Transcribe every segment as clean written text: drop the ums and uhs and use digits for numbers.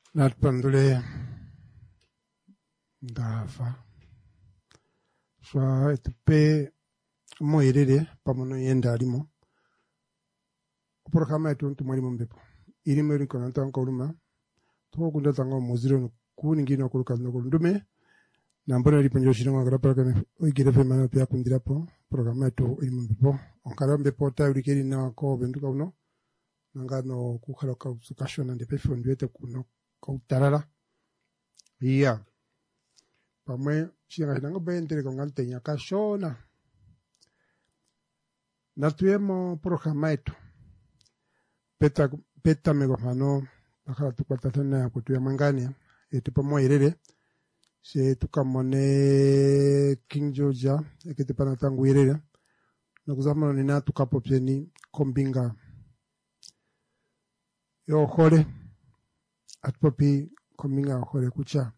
Natpandule Dafa Swa etupe moirere pamono yenda alimo Programa etu ntumwalimu mbepo ilimo iri konanta nkoluma to kunda tanga muziro kuningino kuluka ndume nambona lipenjo shiringa grapa kana oigire fe mana pia kundirapo programa etu ilimo mbepo onkara mbepo ta ulikeri na ko benduka uno nangano kukhala ka sukashona ndepe fondwete kuno kautarara iya pamwe shiringa hinanga bendere kongante nyakashona natuyemo programa etu peta megofano bakala tukwatathana kutuya mangania etupa moirere se tukamone King Georgia ekitepana tangu irere nakuzama nina tukapopyeni kombinga yo khore atpopi kombinga khore kucha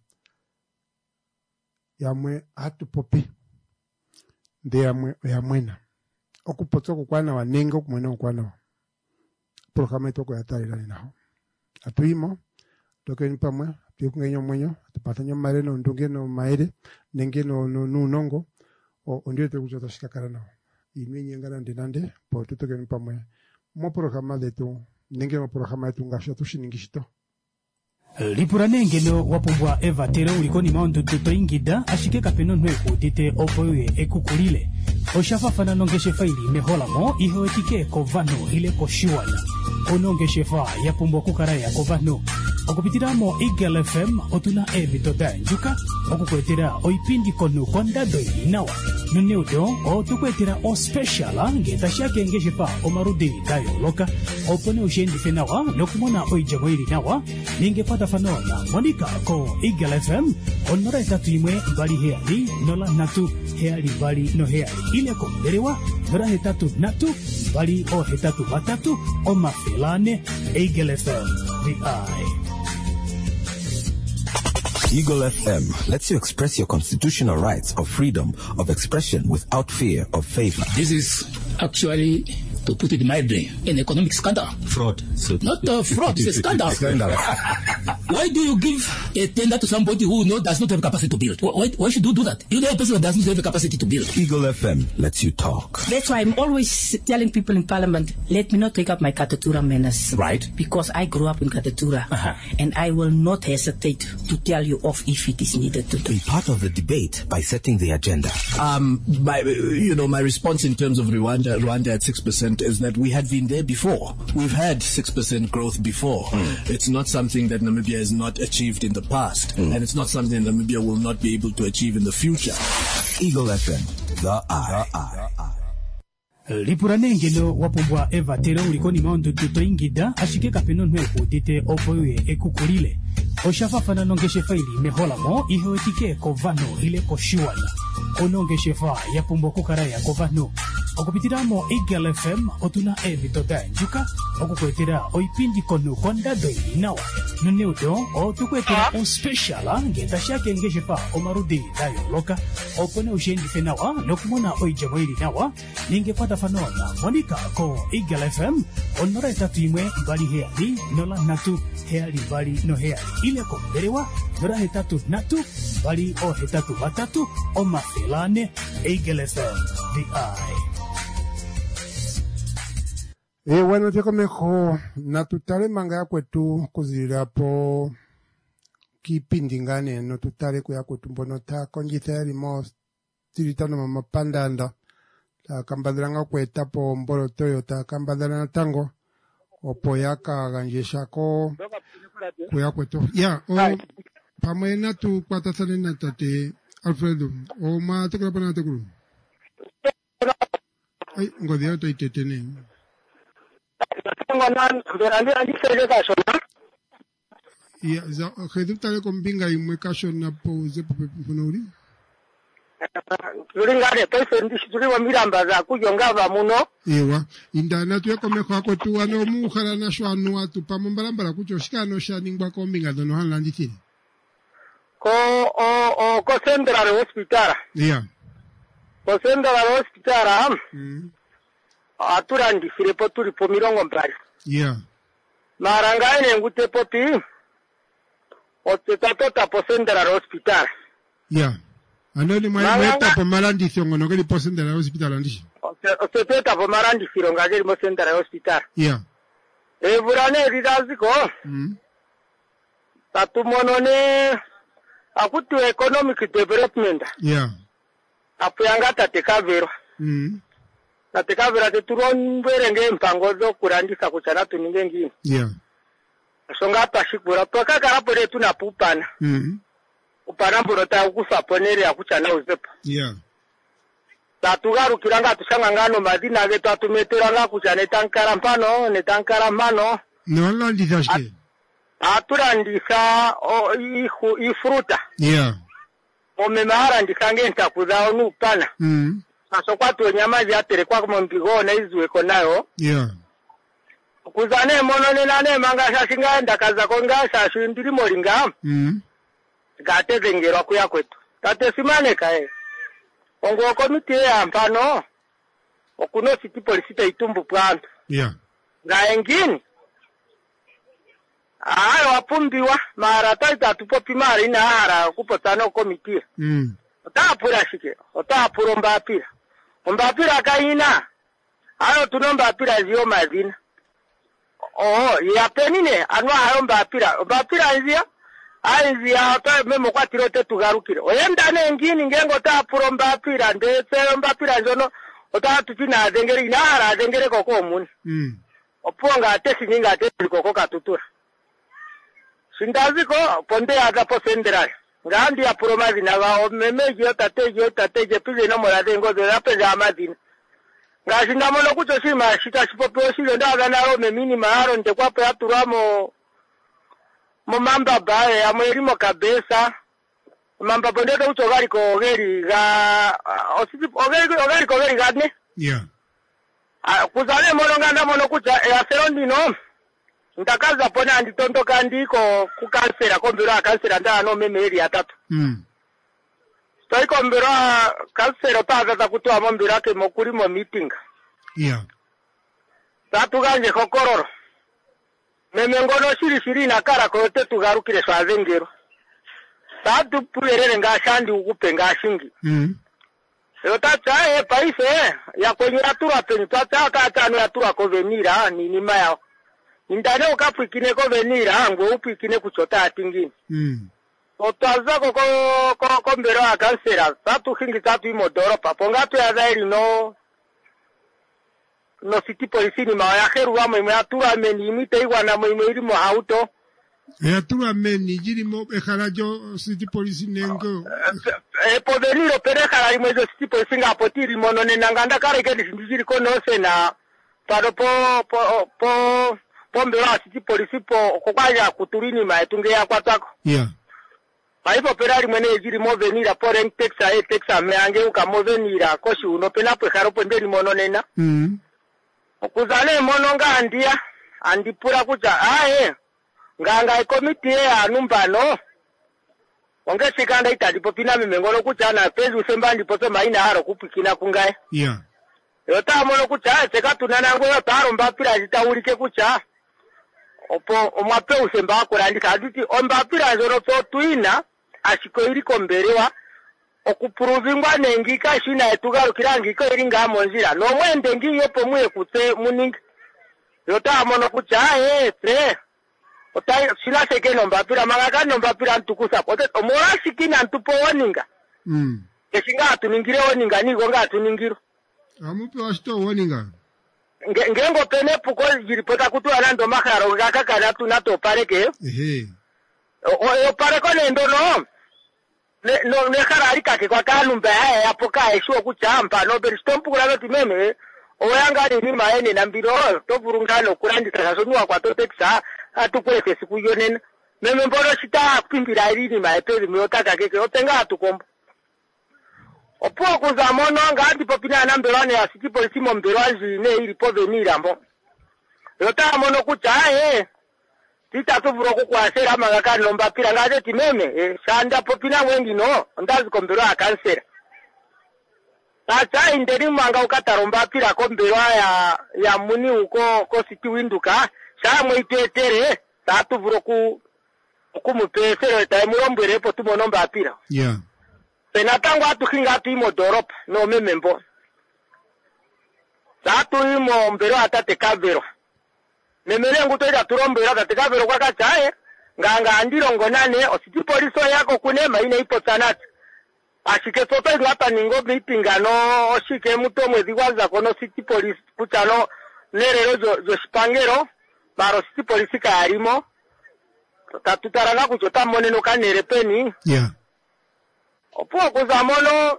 yamwe atupopi nde yamwena okupotso kukwana wanengo kumwena kukwana programa itoko ya tari lani naho atuimo toke nipamwe tukungenyo mwenyo tupatanyo mareno ndungeno maere nengeno nunongo ondio tekuchota shikakara naho inwenye ngana ndinande po tutoke nipamwe mo programa detu nengeno programa yetu ngasho tushiningishito Lipura nengeno wapumbwa Eva tero ulikoni maundu tuto ingida ashike kapeno nweku dite opoye ekukulile oshafafana nongeshe faili mehola mo iho etike kovano ile koshiwana onongeshe fa yapumbwa kukaraya kovano okupitiramo Eagle FM otuna ebitoda njuka okukwetera oipindi konu kondado inawa nuneudo otukwetera o special ngetashake ngeshe fa omarudi dayo loka opone ushendi fenawa nokumona oijamo ili nawa ningepata fanona monika ko Eagle FM onora etatu imwe bali heali nola natu heali bali no heali ile komberewa nora hetatu natu bali o hetatu batatu o mafilane Eagle FM the eye. Eagle FM lets you express your constitutional rights of freedom of expression without fear of favor. This is actually, to put it mildly, an economic scandal. Fraud. So not fraud, it's a scandal. Why do you give a tender to somebody who does not have capacity to build? Why should you do that? You know a person that doesn't have the capacity to build. Eagle FM lets you talk. That's why I'm always telling people in Parliament, let me not take up my Katatura manners. Right. Because I grew up in Katatura. And I will not hesitate to tell you off if it is needed to do. Be part of the debate by setting the agenda. My response in terms of Rwanda at 6% is that we had been there before. We've had 6% growth before. It's not something that Namibia has not achieved in the past. And it's not something that Namibia will not be able to achieve in the future. Eagle FM, the eye. Lipura nengeno wapumbwa Eva tero ulikoni maundu tuto ingida ashike kapeno nweku dite opoye ekukulile oshafafana nongeshe faili mehola mo iho etike kovano ile koshiwana onongeshe fa yapumbwa kukaraya kovano okupitiramo Eagle FM otuna ebitoda njuka okukwetera oipindi konu kondado inawa nuneudo otukwetera o special ngetashake ngeshe fa omarudi dayo loka opone ushendi fenawa nokumona oijamo ili nawa ningepata fanona monika ko Eagle FM onora etatu imwe bali heali nola natu heali bali no heali ile komberewa nora hetatu natu bali o hetatu batatu o mafilane Eagle FM the eye. Bueno, teko meho natutale manga ya kwetu kuzirapo kipindingane no tutale kuya kwetu mbono ta konjita ya limo tiritano mama pandanda ta kambadranga kweta po mbolo Toyota kambadranga tango opo yaka ganjesha ko kuya kwetu ya pamena tu kwatasane na tate Alfredo o ma tekula pana tekulu ay ngodia to itetene ya za khedum tale kombinga imwe kasho na pose funori Luringane toisendi shituli wa miramba za kujonga va muno ewa indana tu yakomeko akwetu wano muhala na shwanu watu pamombalambala kucho shikano shaningwa kombinga dono hanlanditini ko central hospital ya ko central hospital aturandi sirepo tuli po mirongo mbali ya marangaine ngute poti Otetata po Central Hospital. Yeah. Anoni mweta po Marandi Siongo ngeli po Central Hospital andishi. Otetata po Marandi Siongo ngeli mo Central Hospital. Yeah. Burane ridaziko. Tatu monone akutu economic development. Yeah. Apo yanga tatekavero. Tatekavero teturonbere nge mpango zo kurandisa kuchana tuninge ngini. Yeah. Songa pashikura toka karapo letu na pupana. Upana mburota ukusaponere akuchana uzepa. Yeah. Tatugaru kiranga tushanga ngano madina getu atumeteranga kuchana tankara mpano ne tankara mano. No landisa shike. Aturandisa ifruta. Yeah. Omemara ndikange ntakuzao nupana. Naso kwatu nyama yatere kwa kumbigo na izwe konayo. Yeah. Kuzane monone nane manga shashinga ndakaza konga shashu ndiri moringa. Gate zengero kuya kwetu. Tate simane kae. Ongo komite ya mpano. Okuno city police itumbu plant. Yeah. Ga engini. Wapumbiwa mara taita tupopi mara ina hara kupotano komite. Otapura shike. Otapura mbapira. Mbapira kaina. Tunombapira zio mazina. Ya penine anwa hayo mbapira nzia aizia ota memo kwa tirote tugarukire oyenda nengini ngengo ta puro mbapira ndetse mbapira njono ota tutina azengere inara azengere koko muni oponga atesi ninga atesi koko katutura sindaziko ponde aga posendera ngandi ya puro mazina wa memeji otateje pile no morade ngozo yape ya mazina Ngazinda mono kucho shima shita shipopo shilo ndaga naro memini maharo nje kwapo ya turamo mamba bae amwerimo kabesa mamba pondeto ucho gari kogeri ga ogeri kogeri gadne. Yeah. Kuzale mono nganda mono kucha ya serondi no ndakaza pona anditondo kandiko kukansera kombira kansera nda no memeri ya tatu. Toiko mbira kansero taza kutoa mbira ke mokuri mo meeting. Yeah. Tatu ganje kokororo. Memengono shiri na kara kote tugarukire swazengero. Tatu puyerere ngashandi ukupe ngashingi. Tata paise ya kwenye atura penye tata anu atura kovenira ni maya. Indane ukapwikine kovenira ngo upwikine kuchota atingini. Otaza ko mbero akansera tatu hingi tatu imodoro paponga tu ya zairi no city police ni maya heru wa mwe atura meni imite igwana mwe iri mo auto atura meni jiri mo ekarajo city police nengo poderiro pere kara mwe city police ngapotiri mono ne nanganda kare ke ndijiri ko no sena paro po mbero city police po kokwaja kuturini maetunge ya kwatako. Yeah. Paipo perari mwene ejiri movenira poren texa meange uka movenira koshi uno pena pwe karopo nderi mono nena. Kuzane mono nga andia andipura kucha nganga komite ya numbano onge sikanda itadipo pina mimengono kucha na pezi usemba ndipo maina haro kupikina kungae. Yeah. Yota mono kucha seka tunanango yota haro mbapira zitaulike kucha opo omwape usemba akurandika aduti ombapira zoro to tuina ashiko iri komberewa okupuruvingwa nengika shina etugarukira ngiko iri ngamonzira no mwende ngiyo pomwe kutse muningi yota mono kucha tre otai sila sekeno mbapira magaka no mbapira ntukusa pote omora sikina ntupo woninga eshinga atuningire woninga nigo nga atuningiro amupe washito woninga ngengo pene puko jiripota kutu anando makaro gaka kana tunato pareke o pareko nendo no ne karari kake kwa kanumba ya poka esho kuchamba no beristompu kula timeme o yanga ni maene na mbiro to burungano kurandi tasonwa kwa to texa atukwese sikuyonena meme mboro sita kupimbira iri ni maepeli myotaka keke otenga atukombo opo kuzamono ngandi popina na mbelane ya city police mo mbelwazi ne iri povenira mbo yota mono kucha tita tuvuro kukwasera magaka nomba pira ngaje timeme shanda popina wengi no ndazi kombero akansera tata inderi manga ukataromba pira kombero ya muni uko ko city winduka sha moitetere tatu vuro kumupesero taimuromberepo tumonomba apira. Yeah. Penatango atukinga imo doropa no memembo. Satu imo mbero atate kabero. Memele nguto ida turombero atate kabero kwa kachae. Nganga andirongo nane ositi poliso yako kunema ine ipo sanati. Ashike soto ingata ningo mipingano oshike muto mwezi waza kono city police kuchano nerero zo spangero maro city police ka arimo tatutarana kuchota moneno kanere peni. Yeah. Opo kuzamono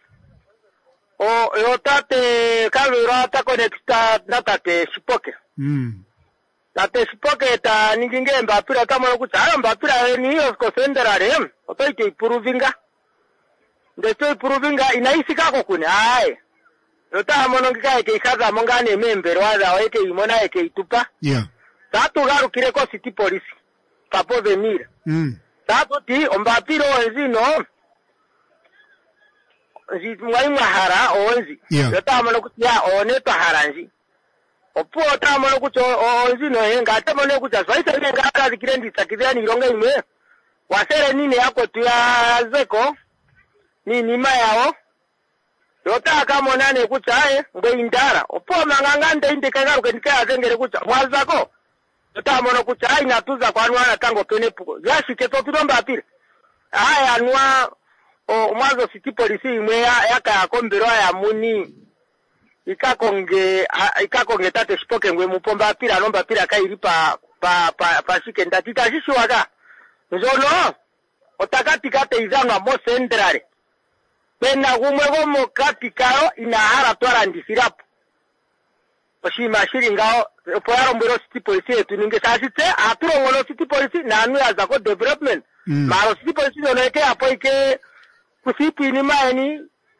o yotate kavira ta connecta natate sipoke. Tate sipoke ta ninginge mbapira tamono kuchara mbapira ni osko senderare otoike ipuruvinga. Ndeto ipuruvinga inaisika kokune ai. Yota mono ngika eke ikaza mongane membero waza eke imona eke itupa. Yeah. Tatu garu kireko city police. Papo venir. Tatu ti ombapiro enzino. Mwai mahara onzi. Yeah. Yota mono kutia oneto haranji. Opo ota mono kucho onzino henga ata mono kucha swaita henga kazi kirendi sakidani ironga ime. Wasere nini yako tuya zeko. Ni nima yao. Yota kama nane kuchae ngwe indara. Opo mangangande inde kanga ukendika azengere kucha. Mwazako. Yota mono kuchae inatuza kwa anwana tango penepuko. Yashi keto turomba apire. Haya anwa mwazo city police imwe yaka ya kombero ya muni. Ikakonge tate sipoke ngwe mupomba apira nomba apira kairi pa shike ndatita shishu waka. Nzono. Otakati kate izanwa mo sendrare. Pena gumwego mokati kao inahara twara ndisirapo. Oshima shiri ngao poyaro mbero city police yetu ninge sasite aturo ngono city police na anu ya zako development. Maro city police zoneke hapo ike kusipu inima eni.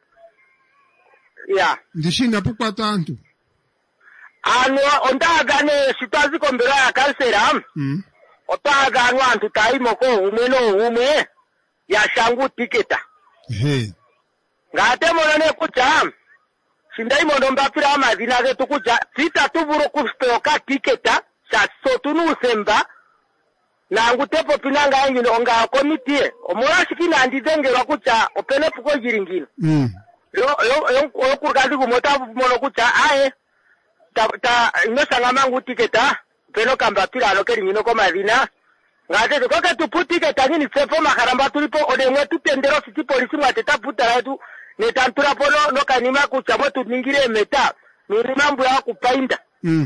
Ya. Ndishina pukwa tantu. Anu ondagane sitazi kombero ya kansera. Otagane antu taimoko ume ya shangu tiketa. Hey. Ngate monone kucha. Shindai monomba pira amazina getu kucha. Sita tuburo kustoka tiketa. Shasotunu usemba. Na ngutepo pinanga ingino onga komitie. Omora shikina andizengerwa kucha. Opene puko jiringino. Yo kurgadi kumota mono kucha. Ae. Inosa ngamangu tiketa. Peno kamba pira aloke ringino komazina. Ngate tukoke tuputi ngini sepo makaramba tulipo odemwe tutendero city police mwateta putara yetu netantura pono no kanima kuchamo tuningire meta ni mambo ya kupainda.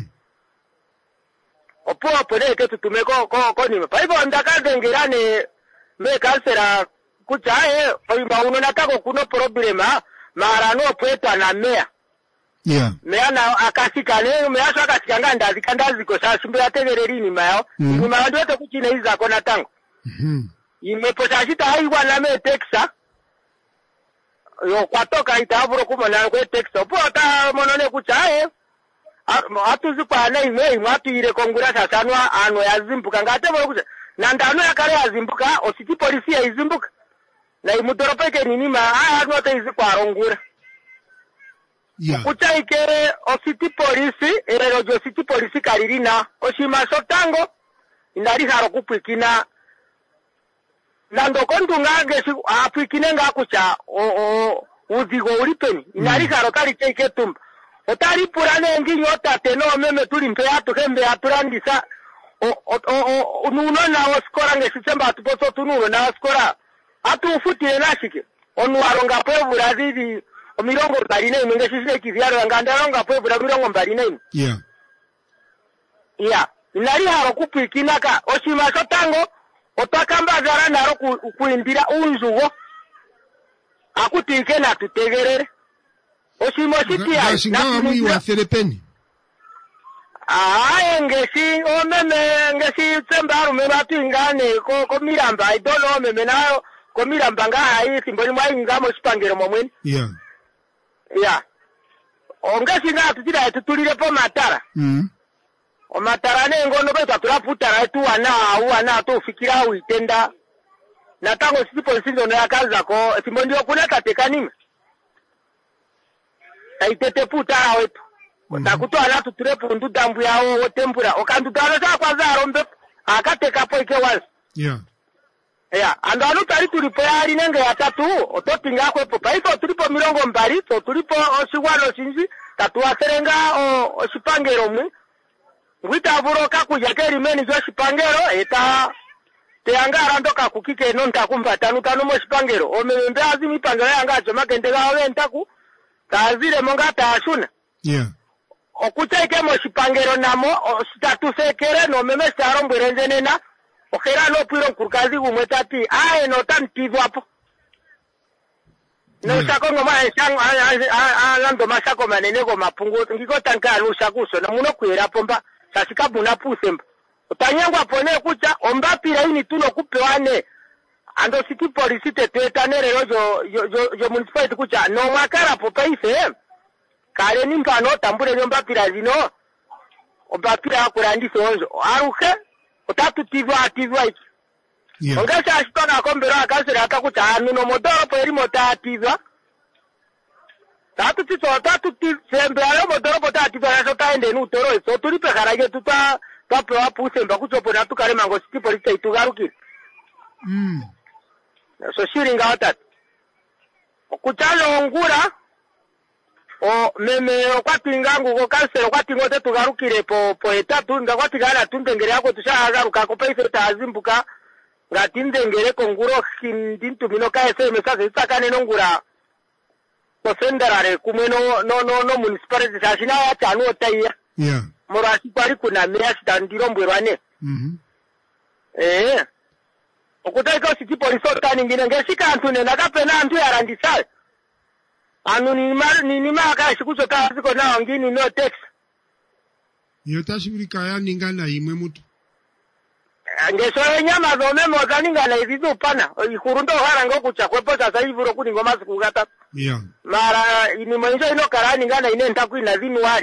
Opo apode ke tutumeko ko ni pa hivyo ndaka dengerane me kansera kuchae oimba uno natako kuno problema mara no pweta na mea. Yeah. Mea na akasikane mea so akasikanga ndazi ko sa simbira tegereri ni mayo ni mayo ndoto kuchina hiza kona tango. Imeposashita haiwa na me Texas. Yo kwatoka itaburo kumana kwe Texas. Po ata monone kuchae atuzi kwa na ime atu ire kongura sasanwa ano ya zimbuka ngate mo kucha. Na ndano ya kare ya zimbuka o city police ya zimbuka. Na imutoropeke nini ma ano ta izi kwa rongura. Yeah. Kucha ike o city police erojo city police karirina oshima sotango indari haro kupikina nando kondunga ngesi apikine ngakucha uzigo ulipeni indari haro kali cheke tumba otari purane nginyo tate no meme tuli mpe atu kembe aturandisa nuno na oskora ngesi semba atuposo tununo na oskora atu ufutile nashike onu aronga pwe buradidi mirongo mbarine minge shisile kivyaro ngandalonga pwe bura mirongo mbarine. Yeah. Yeah. Inari haro kupikina ka oshima sotango otakamba zara naro kuindira unzugo akutike na tutegerere oshimo shitia na mwi wa Filipini. Ngesi omeme ngesi tsembaru mebatu ingane ko miramba idolo meme nayo ko miramba ngai simboli mwa ingamo sipangero momweni. Yeah. Yeah. Ongesi nga tutira tutulire po matara. O matara ne ngono beta turaputara tu wana to fikira uitenda. Na tango city police ndo yakaza ko simbondi okuleta tekanime. Aitete putara wetu. Takutoa tutire pundu dambu yao otembura. Okandutana sa kwa za rombe akateka po ike wazi. Yeah. Ya, andanu tari tulipo yari nenge ya tatu, ototinga kwepo paiso tulipo milongo mbali, so tulipo osiwano sinzi, tatuwa serenga osipangero mwi. Ngwita vuroka kujakeri meni jo sipangero, eta teanga arandoka kukike nonta kumpatanu tanu mo sipangero. Omembe azimi pangero yanga choma kendega owe ntaku, taazire monga taashuna. Yeah. Okuchaike mo sipangero namo, statu sekere no meme staro mbwerenze nena, okera no piro kurkazi umwetati, no tan tivu hapo. No shako ngoma alando mashako manene go mapungu, ngiko tanka alusha kuso, na muno kuera pomba, sasika buna pusemba. Utanyangwa pone kucha, omba pira ini tuno kupewane, ando siki polisite tuetanere yo municipality kucha, no makara popa ife, kare nimpano tambure nyomba pira zino, omba pira kurandisi onzo, aruke, otatu tivwa iki. Yeah. Ongesa ashitona akombero akasira atakucha anuno modoro peri mota tivwa. Tatu sembe alo modoro pota tivwa yaso taende nutoro, so tulipe karage tuta pewa pusemba kuchopo na tukare mango siti polisi itugaruki. So shiringa watatu. Kuchalo ngura, meme okwati ngangu ko kansero okwati ngote tugarukire po etatu ngakwati gana tundengere yako tushagaruka ko paise tazimbuka ngatindengere ko nguro kindintu mino ka ese message isakane no ngura ko senderare kumeno no municipality sashina ya chanu otaiya. Yeah. Morasi kwari kuna mira standiro mbwerwane. Okutai ko siti police tani ngine ngesika antune nakapena antu yarandisale. Anu ni maka shikucho taziko na ngini no text. Yotashibirika ya ningana imwe mutu. Ngeso nyama zome mozaninga na izizo pana. Ikurundo haranga kucha kwepo sasa hivi ro kuni ngoma sikugata. Yeah. Mara ini mwenjo ino karani ngana ine ntaku inazini wali.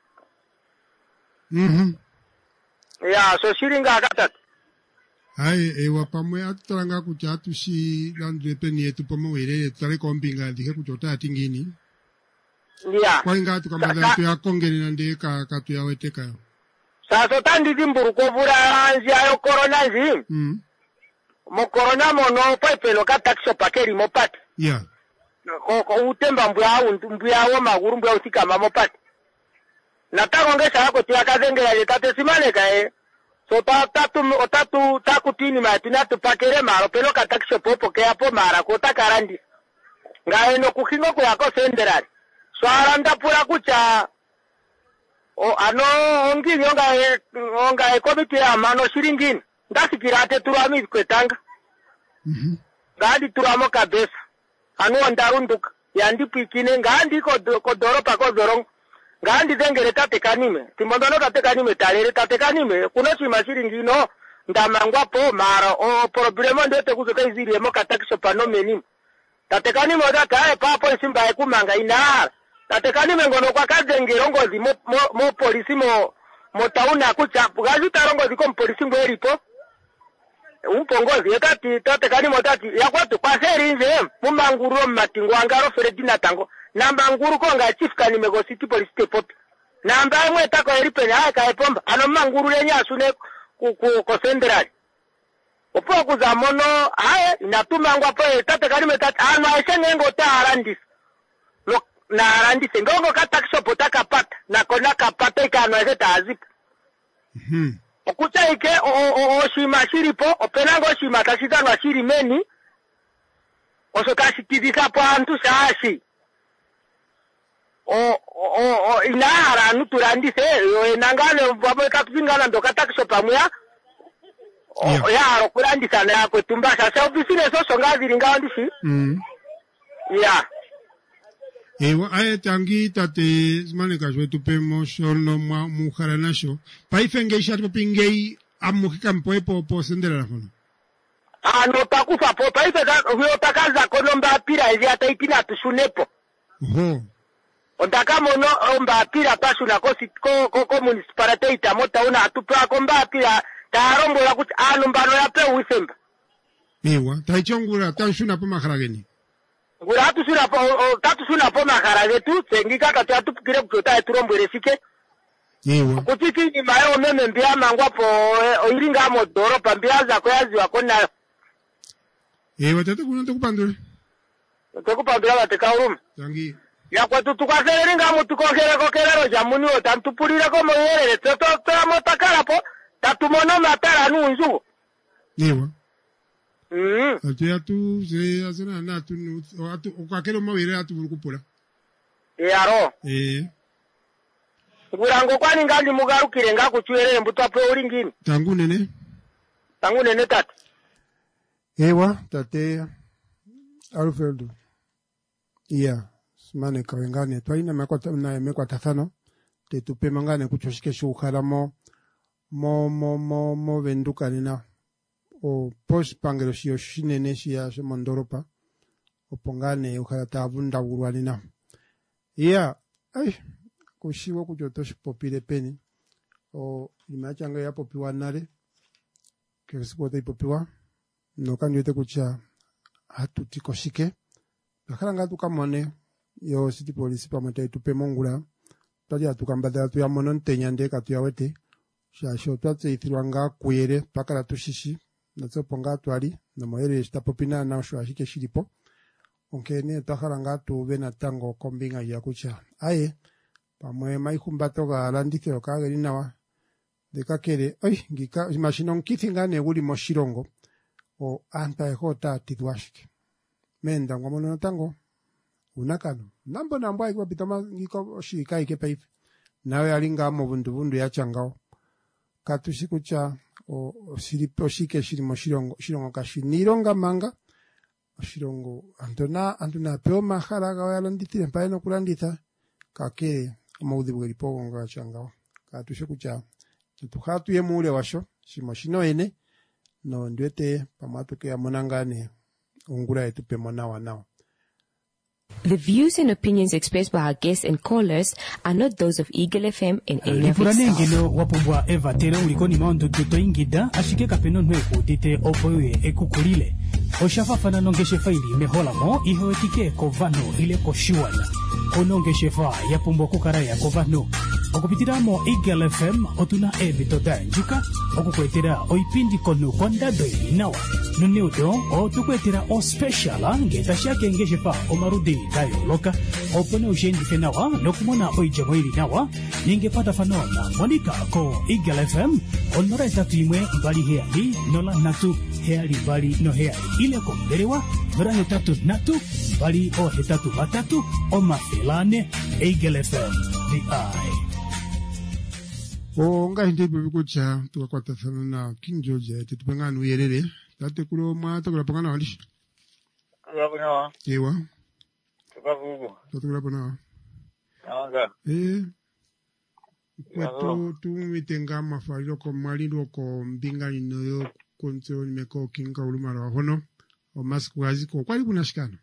Yeah, so shiringa akatatu. Hai, ewa pamwe atulanga kucha atushi landre peni yetu pamo wele tare kompinga dike kuchota atingini. Yeah. Kwa inga tukamada tu ya kongeni nande katu ya weteka. Sasa tandi zimburu kovura anzi ayo corona zi. Mo corona mono pepelo katakso pakeri mopati. Yeah. Ko utemba mbya wa maguru mbya usika mamopati. Natakongesa yako tuyakazenge ya letate simane kae. So takutini matina tupakere maro pelo katakisho popo ke hapo mara kota karandi. Ngae no kukingo ko yako senderari. So aranda pura kucha ano ongi onga komiti ya mano shiringini. Ndasikirate turami kwetanga. Ngadi turamo kabesa. Anu andarunduka. Yandi pikine ngandi ko doro pako dorong. Ngandi zengere tate kanime. Timodono tate kanime talere tate kanime. Kuno chimashiri ngino. Ndamangwa po mara. Problemo ndete kuzoka iziri emo katakisho pano menimu. Tate kanime odata hae papo isimba heku manga inahara. Tate kanime ngono kwa kazengere ngozi mo polisi mo tauna kuchapu. Gazi tarongozi ko polisi mweripo. Umpongozi etati tate kanime otati. Yakwatu kwa seri nze. Mumanguro matingo angaro feredina tango. Namba nguru konga chief kanime go city police depot. Namba mwe tako eripenya haya kaepomba. Ano manguru lenya asune ko senderali. Opo kuza mono haya inatuma ngwa po tate kanime tati. Ano aisenge ngo ta arandis. Na arandis ngongo katakisho potaka pata. Na kona kapata ikano eze tazipu. Okucha ike oshima shiripo. Openango oshima kashita nga shiri meni. Osokashi tidisa po antu shaashi. Inahara nuturandise nangane wabo katuzingana ndo katakisho pamya ya kurandisa na kwetumba sasa ofisine so songazi ngandisi ya ewa aye tangi tate zmane kajwe tupemo shono muhara nasho paifenge shatu pingei amuhika mpoepo po sendera hono no takufa po paifega huyo takaza konomba pira izi ataitina tusunepo Ondaka mono omba pira pasu na ko municipality itamota una atupra komba pira tarombo la kuti anumbano ya pe wisemba. Ewa, taichongura tanshuna po maharageni. Ngura tatu suna po maharage tu sengika kati atupikire kutota eturombo resike. Ewa. Kutiki ni mayo meme mbia mangwa po oiringa modoro pambia za kwa yazi wakona. Watata kuna tukupandule. Tukupandula batekauru. Tangi. Ya kwa tutukasere nga mutukokere jamuni otantupulira ko moyere toto motakala po tatumono matara nunju. Ewa. Atu se asena na atu ukakelo mawire atu bulukupula. Aro. Ngurango kwani ngandi mugarukire ngakuchwerere mbuto apo uri ngini. Tangu nene tatu. Ewa tate Alfredo. Yeah. Mane kawengane twaina mekwa tafano te tupe mangane kuchoshike shukara mo venduka nina o post pangelo shio shinene shia mondoropa o pongane ukara tavunda urwanina iya kushiwa kujotoshi popile peni o imachanga ya popiwa nare kesipote ipopiwa no kanyote kucha hatu tikoshike bakaranga tukamone yo city police pamata tupe mongula twaja tukambadala tuya mono ntenyande katuyawete shasho twatse ithirwanga kuyere pakala tushishi natso ponga twali na moyere stapopina na shwashike shilipo onkene twaharanga tuve na tango kombinga ya kucha aye pamwe maikumbato ga landike okageri nawa dekakere ngika mashino nkithinga ne guli moshirongo o anta ehota tidwashike menda ngomono tango unakano nambo nambwa kwa bitama ngiko shika ikepe nawe alinga mo bundu ya changao katushikucha o silipo shike shilimo shirongo kashinironga manga shirongo antuna peo mahara ga yalanditire mpaeno kulandita kake maudhi bwelipo nga changao katushikucha tuhatu ye mule washo shimoshino ene no ndwete pamatu ke amonangane ungura etupe mona wanao. The views and opinions expressed by our guests and callers are not those of Eagle FM and any of its staff. Ngelo wapumbwa Eva Tero ulikoni maondo tuto ingida ashike kapeno nweku tite opoye ekukulile oshafafana nongeshe faili mehola mo iho etike kovano ile koshiwana konongeshe fa yapumbwa kukaraya kovano okupitiramo Eagle FM otuna ebitoda njuka okukwetera oipindi kono kwandado inawa nuneudo otukwetera o special ngetashake ngeshe fa omarudi dayo loka opone ushendi fenawa nokumona oijamo ili nawa ningepata fanona monika ko Eagle FM onora etatu imwe mbali heali nola natu heali bali no heali ile komberewa nora hetatu natu bali o hetatu batatu o mafelane Eagle FM the eye. Nga hindi bikucha tukakwata sana na King George tutupengana uyerere tate kulo mata kula pangana walishi Kula ewa tukavugu tukula pana anga kwetu tumitenga mafariro ko maliro ko mbinga inoyo konzo nimeko kinga ulumara hono o maskuazi ko kwali kunashikana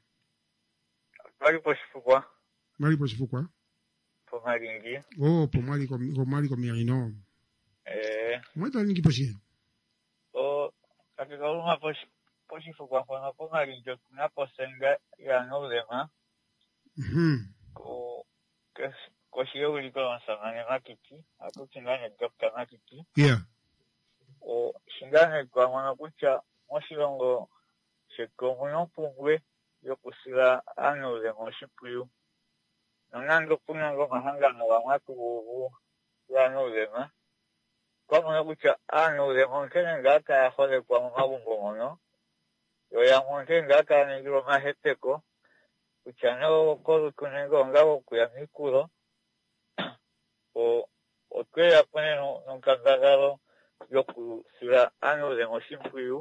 mali poshifukwa Pomaringi. Pomali komirino. Mweta ningi poshi. Kakikaluma poshifukwa kwa pomaringi kuna posenga ya nolema. Koshio uliko nsangane makiki. Ako chingane Dr. Makiki. Yeah. Shingane kwa mwanakucha moshirongo shekomuno pungwe yokusila anolema shipuyu. Nangando punango mahanga wa watu ya nolema kwa mwana kucha nolema kene ngaka hole kwa mabungo mono yo ya monte ngaka ni gro maheteko kucha no kolu kunego ngabo kuya mikuro o kwea pone no kandagaro yoku sura nolema shimpuyu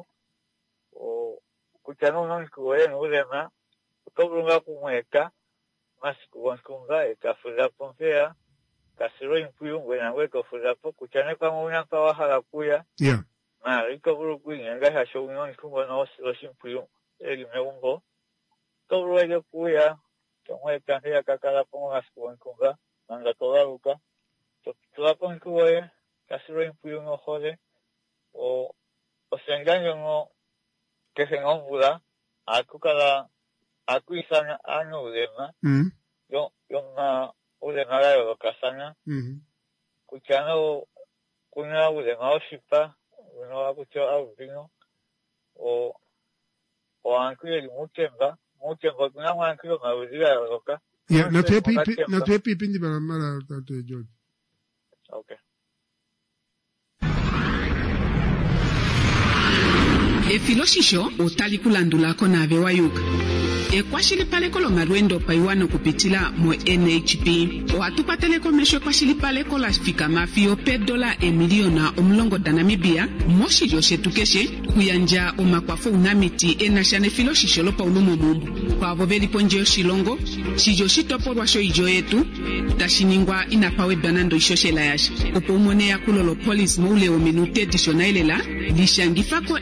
kucha no kuwe nolema utobunga kumweka Masiku wankunga ekafuza pompea kasiro impuyu ngwena weko fuza po kuchane kwa mwuna kwa wahala kuya yeah riko buru kuinga nga hasho unyo nkungo na osilo shimpuyu egi meungo toburu wege kuya kamwe kandia kakala pongo masiku wankunga nanga tola luka tola ponkuwe kasiro impuyu ngo hole o senganyo ngo kese ngombula akukala akuisana ulema yo ulema la yo kasana kuchano kuna ulema oshipa uno akucho audino o ankuye mutemba kuna wankuyo mawuziga yoka. Yeah, na tuwe pindi mara Tate George. Okay. Efiloshisho otali kulandulako na bewayuka. Ekwashilipaleko lo marwendo paiwano kupitila mo NHP. Oatupateleko mesho ekwashilipaleko la fika mafio $1 miliona omulongo da Namibia. Moshi yoshe tukeshe kuyanja omakwafo unamiti enashane filoshisho lo paulumo mumbu. Kwa bobeli ponje oshilongo, shijoshi toporwa sho ijo yetu, tashiningwa inapawe banando ishoshe la yashi. Opo umone ya kulolo police moule o minute dishonailela, lishangifako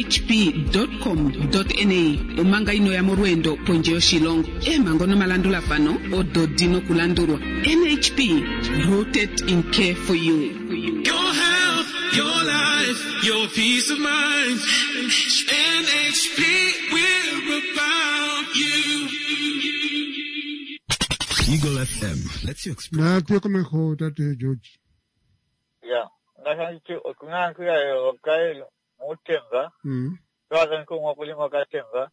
nhp.com.na. Umanga ino ya morwendo ponje oshilongo. Mango no malandula fano, odo dino kulandurwa. NHP, rooted in care for you. Your health, your life, your peace of mind. NHP, we're about you. Eagle FM lets you express. Na tuwe kama Tate George. Yeah. Nasanchi okunga kuya yokai mutemba. Kaza nkunga kulima katemba.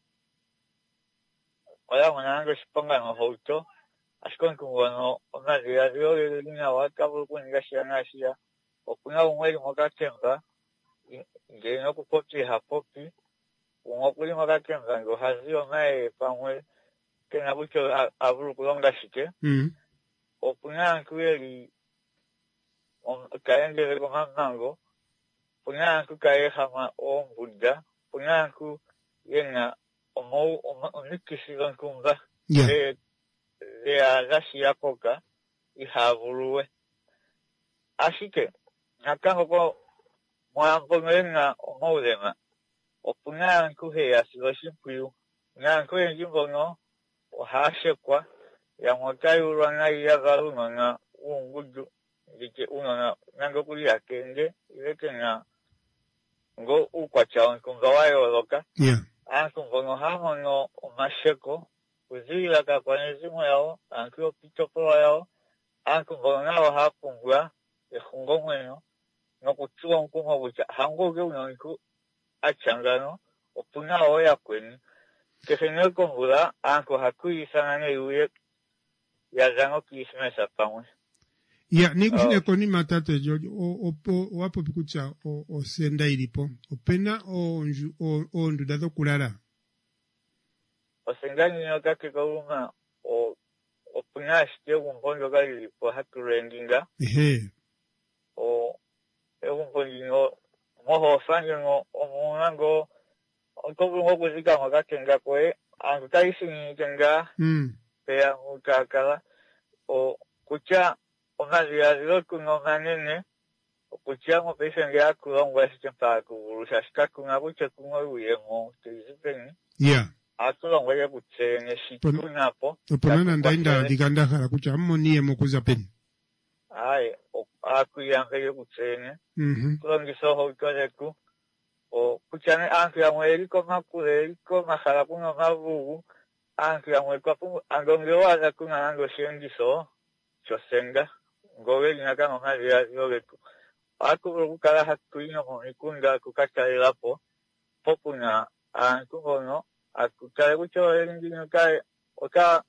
Oya mwanango shipanga no hoto. Ashkon kunga no onazi ya riyo lina wakabu kuninga shianashia. Okunga umweli mwakatemba. Ngeno kupopi hapopi. Umwakulima katemba ngo hazio mae pamwe. Kena bucho aburu kulonga shike. Okunga kuya kaende ko mango punyanku kae hama o Buddha punyanku yenga onikisi lankumba le agashi koka ihavuruwe ashike nakango ko mwambo ngenga omodema opunyanku he asiloshipuyu nyanku yenjimbo no ohashekwa ya motai uranga ya galunga ungudu dike una nango kulia kenge ilekenga ngo ukwacha kungawayo loka anku ngono hamo no masheko uzila ka kwanezimo yao anku pitopolo yao anku ngono nao hapungwa ehungo mweno no kuchua nkumo bucha hango ge uno nku achangano opuna oya kweni kefenyo kongula anku hakui sana uye ya zango kismesa pamwe. Yeah, nikushine koni Tate George wapo pikucha o senda ilipo opena o ndu dado kulala o sengani no kake kauma o punashite umbondo gali po haturendinga o umbondo moho sanyo no omunango okobu kuzika magatenga koe angutaisi nitenga pea utakala o kucha onaziazilo kuno manene okuchamo pesa ngia kulongwa sitempa kurusha shikakunga buche kungo uyemo tizipeni akulongwa ya buchene shikunapo oponana ndainda diganda khala kucha ammoniye mokuza peni akuyanga ya buchene kulongiso hotoleku o kuchane anki ya mweli koma kule koma khala kuno mavugu anki ya mweli kwa angongewa za kuna ango shengiso chosenga ngowe linakanga mali ya yogeku aku kala hatuino mo ikunda kukata elapo popuna ankuno akutale kucho elingino kai oka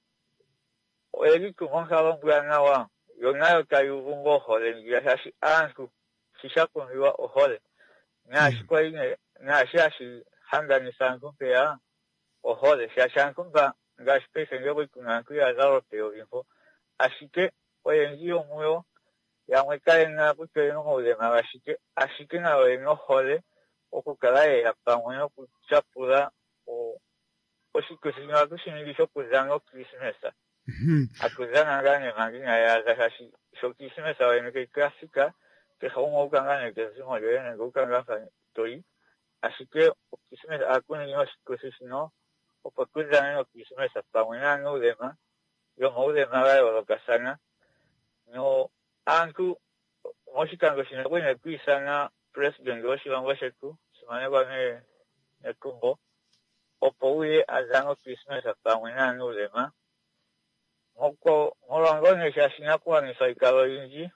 eliku monsalon bwana wa yonayo kai ubungo hole ngiashi anku shishapo niwa ohole ngashi kwa ine ngashi ashi hanga ni sanku pea ohole shashankumba ngashi pesa ngebo kuna kuya zaro peo info ashike oyenjio muyo yamwekaye na kucho no mole mabashike ashike na we no hole okukalaye yapamwe no kuchapula o oshikusinya kushinyigisho kuzango Christmas akuzana ngane mangina ya zahashi so Christmas wa nke klasika ke homo kangane ke simo yene gukanga fa toi ashike Christmas akuni no shikusinya opakuzana no Christmas pamwe na no lema yo mole magayo lokasana no anku moshikango shinabwe na kuisana president washiwango sheku simane kwa ne kumbo opouye azango Christmas pamwe na no lema moko morango ne shashina kwa ni saikalo inji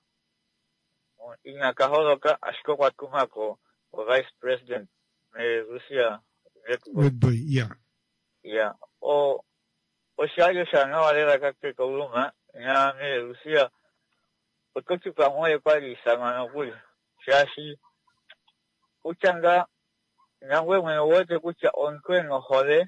inakaholoka ashiko kwa kumako o vice president me Russia Red boy, yeah. Yeah. O shayo shanga walera kake kauluma, nga me Lucia, o kochi pa moye pali sangana kuli. Shashi, kuchanga, nga wewe wote kucha onkwe ngohole,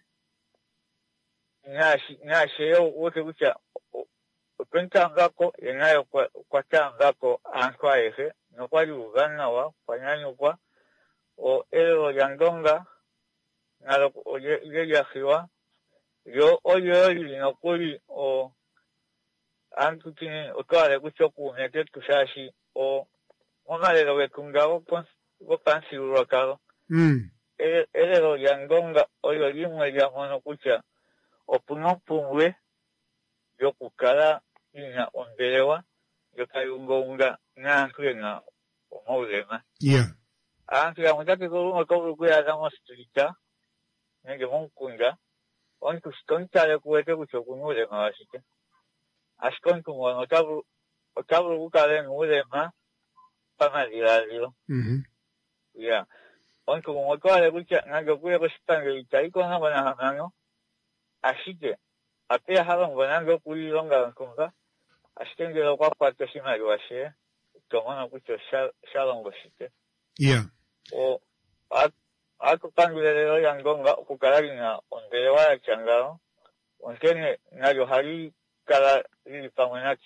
nga sheo wote kucha, kwenta ngako, yengayo kwa ta ngako ankwa ehe, nokwali ugana wa, panyanyo kwa, o ero yandonga, nga o ye hiwa, yo oyo no kuli o antu tini o toale kuchoku mete tushashi o onale lo kungao go pansi urokado lo yangonga oyo limwe ya mono kucha o punopumwe yo kukala ina ondelewa yo kayungonga na kwenga o maulema antu ya mutake ko ko kuya damos trita nge monkunga onku stonta kuwete kuchokunule mawashike ashkonku mono tabu ukale nule ma pamadilalo ya onku mokwale kucha ngago kuya kustange itaiko na bana hanano ashike apea halon banango kulilonga kunga ashkenge lo kwa toshima yuashe tomono kucho shalongo shite o ako kangulelo yangonga kukalagina ondelewa ya changao onkene nayo hari kala ili pamonachi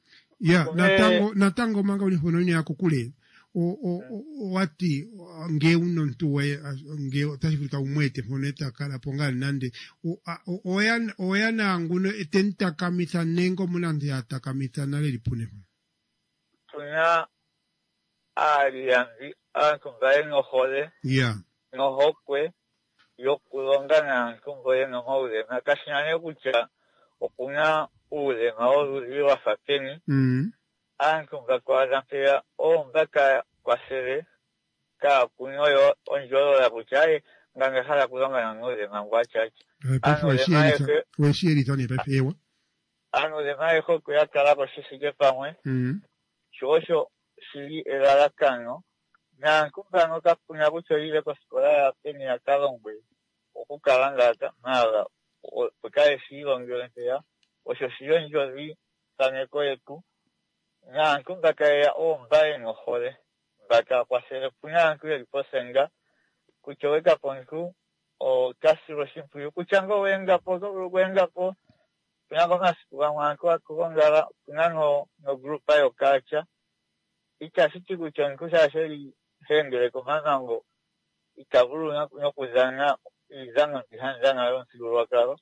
natango manga uli hononi yako kule o wati nge uno ntuwe nge tashifika umwete honeta kala pongal nande oyana nguno etenta kamita nengo munandi hata kamita nale lipune tunya aliambi akungaye ngohole no hokwe yokulonga na kumboye no maude na kashinane kucha okuna ule maulu wa fateni ankunga kwa zampea o mbaka kwa sere ka kunyoyo onjolo la kuchaye nganga hala kulonga na ngode mangwachachi weshiri toni pepewa ano de mai hokwe akala kwa sisi pamwe shosho sili elalakano na kumba no kapunya bucho ile kwa skola ya peni ya kalongwe okukalanga ata mala okae silo ngolempea osho silo njoli taneko yeku na kumba kaya o mbaye no hole baka kwa sele punya nkule liposenga kuchoweka ponku o kasiro shimpu kuchango wenga po punya kama sikuwa mwanko akongala punya no grupa yo kacha ikashiti kuchangu shasheli hengere kumanango ikaburu no kuzana izanga bihanzana yonsigurwa karo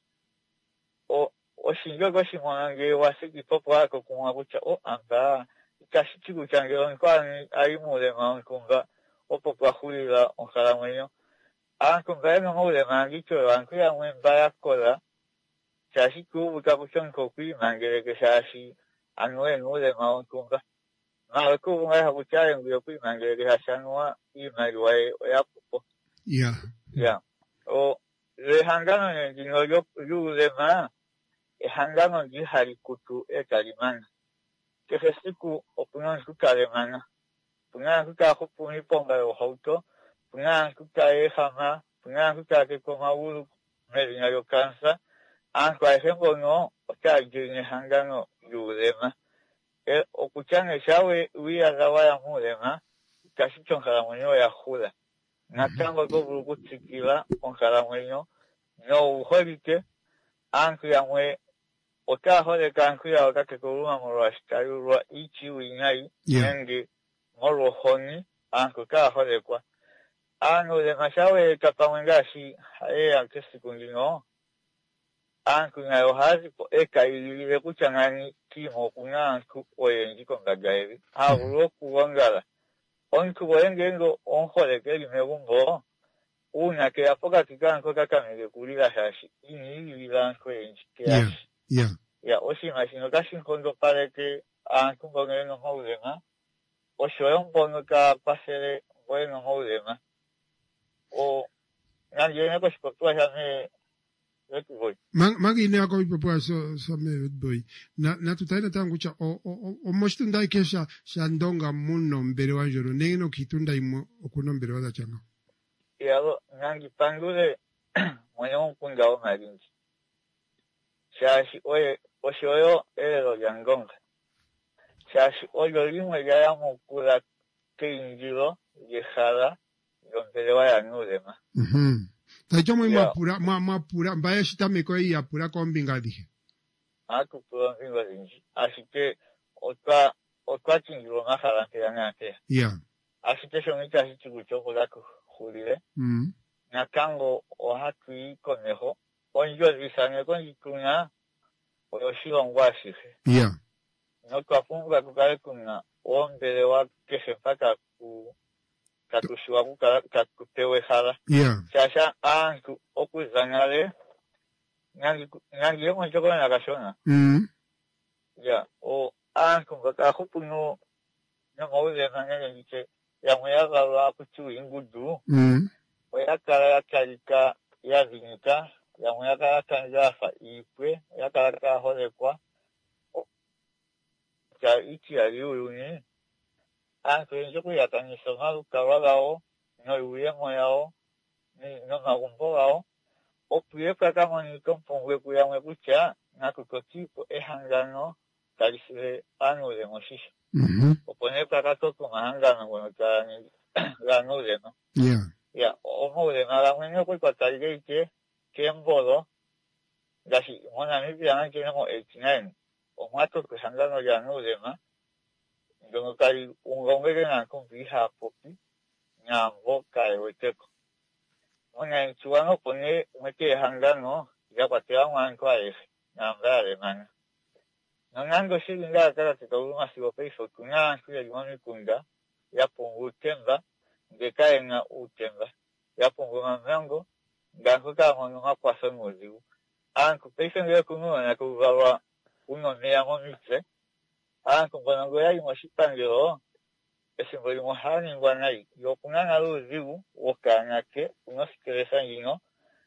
o shingo go shimonange wasiki popo ako kumwabucha o amba ikashiti kuchange onkwani aimule mankunga o popo ahulila onkalamwenyo ankunga eno mule mangicho ankuya mwembaya kola shashi kubuka kuchonko kui mangere ke shashi anwe mule mankunga na ko ngai hakuchaye nguyo kuimangere hashanwa imaliwae oyapo o le hangano ngino yo yulema hangano ndi hari kutu ekalimana kefesiku opunan kukalemana punan kukahupuni ponga yo hauto punan kukae hama punan kukake koma ulu medina yo kansa anko ejembo no okajine hangano yulema okuchanga shawe uya zawaya mulema kashicho nkalamunyo ya hula natango go burugutsikila onkalamunyo no uholike anku yamwe otahole kanku ya wakake kuruma morwashitayurwa ichi wingai nenge morwohoni anku kahole kwa anu de mashawe kapamwengashi hae akesikungingo anku ngayo hazi po eka ilile kuchangani kimo kunanku oyenji kongagaevi hauro kuwangala onku boyengengo onjole ke limegumbo una que apoca kikanko kakamege kulila shashi ini ililanko yenji keashi ya oshimashino kashinkondo pareke anku bongengo moulema oshoyon bono ka pasere bueno moulema o nanjene ko shikotua jame Magi ne ako ipopoa so me boy. Na tutaina tangu cha o moshitunda ikesha shandonga muno mbere wanjoro neno kitunda imo okuno mbere wada changa. Yalo nangi pangule mwenye mpunga o marinji. Shashi oyo ero yangonga. Shashi oyo limwe ya mukula keinjiro yejara yombelewa ya nulema. Tacho mwapura mbaya shitamiko hii yapura kwa mbinga dije. Kupura mbinga dije. Así que otwa chinjiro ngajara ya ngake. Yeah. Así que shomita si chikuchoko la kuhulile. Nakango ohatu ikoneho. Onjo visane konjikuna oyoshiro ngwashihe. Yeah. No twafunga kukale kuna ombelewa kesempaka katushiwa kupewe hala. Yeah. Shasha antu okuzangale nangi yongo njoko na kashona. Yeah. O antu kakahupu no uze nangele nike ya mweyaga wa kuchu ingudu. Oyakala yakalika yazinika. Ya mweyaga yakanjafa ipwe. Yakala holekwa. Ya ichi ya liuyuni. Antu njoko yatanisonga lukawagao. No yuyengo yao. No magumbo yao. Opuye kama ni kompongwe kuyamwe kucha. Nakukotipo ehangano. Talisire anu de moshisha. Opone kakatoko mahangano kono tarani. Gano de no. Yeah. Ya, omo de nada mwenye kwa tarigeiche. Kembolo. Dashi, mwana mipi ya nanke nemo 89. Omato kusangano ya no de ma. Ndono kari ungongere na kumbiha popi. Nyambo kai weteko. Mwana nchuano pone umeke hangano. Ya patea mwanko aefe. Nyamba alemana. Nangango shilinga kala tikauluma siwa peiso kunya kuya limoni kunda. Ya pungu temba. Ngekae nga utemba. Ya pungu mamyango. Nganguka mwanunga kwa songoziu. Anku peiso ngea kunua na kuvawa uno mea momitse. Anku mwanango ya imoshipangiro. Esimboli mohani ngwanai. Yokunanga luziu. Woka ngake. Unosikeresa ngino.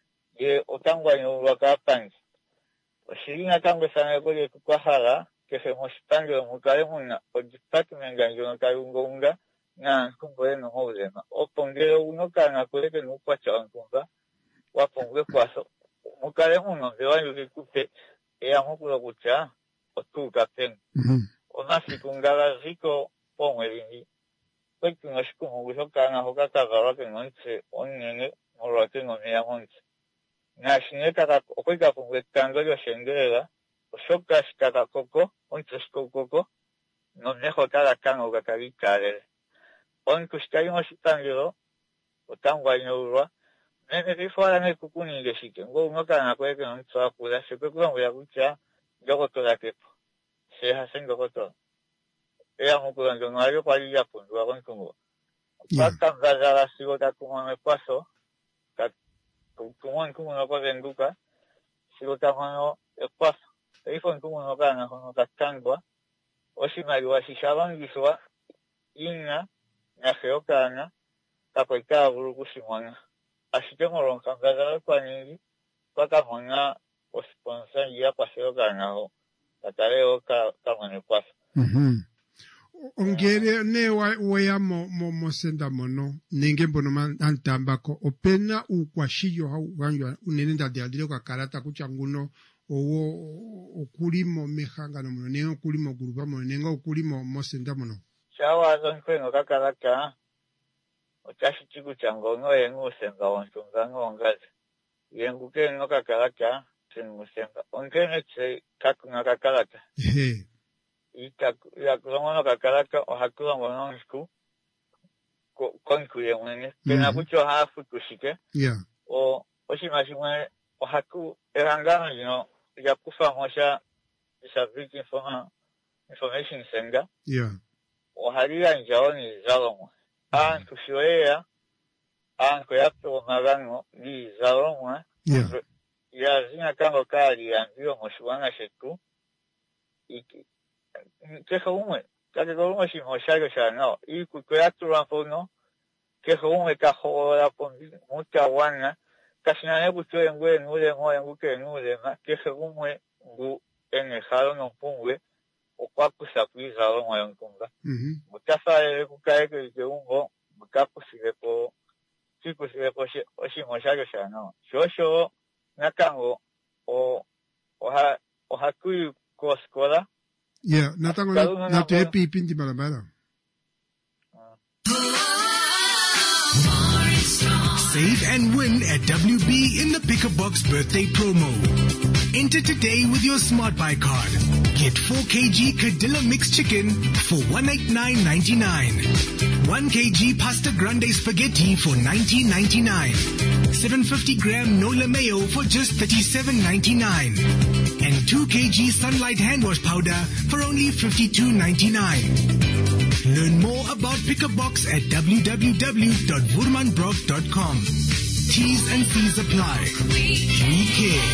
Ye otangwa waka pangi. Shiringa tango sana kule kukwahara. Kefe moshipangiro mukale muna. Ojipati menganjo no kayungonga. Na kumbole no houzema. Opongero unoka na kuleke nukwa chawankunga. Wapongwe kwaso. Mukale muno mbewa yuki kupe. Ea mukula kucha. Otuka pengu. Onasi kungala ziko pongwe lingi. Kweki ngashiku mungusoka na hoka kagawake ngonitse. Onnenge morwake ngomea monitse. Nashineka okweka pongwe kangalo shengerela. Oshoka shikaka koko. Onitse shikokoko. Nomeho kala kango kakari karele. Onku shikari moshipangiro. Otangwa inyourwa. Nene rifora ne kukuni ingeshike. Ngo unoka na kweke ngonitse wakula. Shikokula mbuya kucha. Jokotola kepo. Sheha sengo kotola. Ea mukula njono ayo kwa liya pundu wa kontungo. Paka mgazala sigo takumame paso. Kumon kumuno kwa venduka. Sigo takumano paso. Ifon kumuno kana hono katangwa. Oshimari wa shishabangiswa. Inga. Nyaseokana. Kapoika vurukushimwana. Ashikemoro mgazala kwa nyingi. Paka mwana osponsa ya paseokana ho. Katareo kamane paso. Ongere ne waya mo senda mono nenge mbono antambako opena ukwashiyo wanjwa unenenda diadile kwa karata kuchanguno owo okulimo mehanga no mono nenga okulimo guruba mono nenga okulimo mo senda mono shawa zonkweno kakaraka otashi chiku chango no yengu senga ontunga ngongaze yengu ke no kakaraka sengu senga ongene tse kakunga kakaraka ya kurongono kakaraka o hakura mononsku konkuye mwene kena kucho hafu kushike o oshimashimwe o haku erangano jino ya kufa mosha isabiki information senga o haria njaoni zalomwe anku shoea anku yapo magano di zalomwe ya zina kango kari ya mbio moshuwana sheku iki Kehume, Kakahume si Moshago Shano, Ikuyatura no, Kehume Kahola Pondi, Mutawana, Kasinabu to and Gwen, Nude Muke Nudema, Kehume, Gu, and a Salon of Pungwe, or Papusa, please, Alon Kunga. Mutafa Kukai, the Ungo, Mukapusilepo, siku sile oshimoshayo shano. Shosho natango hakui koskola. Yeah, natango na tepi pinti barabara. Save and win at WB in the Pick a Box birthday promo. Enter today with your Smart Buy card. Get 4 kg Cadilla mixed chicken for $189.99. 1 kg Pasta Grande spaghetti for $19.99. 750 gram Nola mayo for just $37.99. And 2 kg Sunlight hand wash powder for only $52.99. Learn more about Pick a Box at www.woermanbrock.com. T's and C's apply. We care.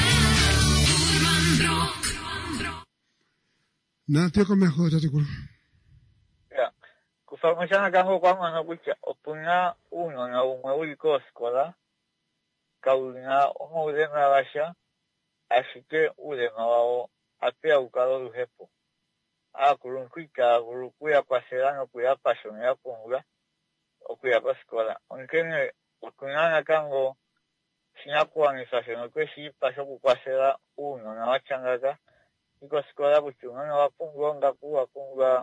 Na teko mejor tatikulu. Ya. Kufamashana kango kwa mwana kucha opuna uno na umeuliko skola. Kaulina umulema washa. Ashike ulema wao apea ukalo hepo. Kurunkwika kurukuya kwa serano kuya passion ya kunga okuya kwa skola onkene okunana kango sinakuwa ni fashion kwe si passion kwa sera uno na wachangaga iko skola buchungana wapungonga kuwa kunga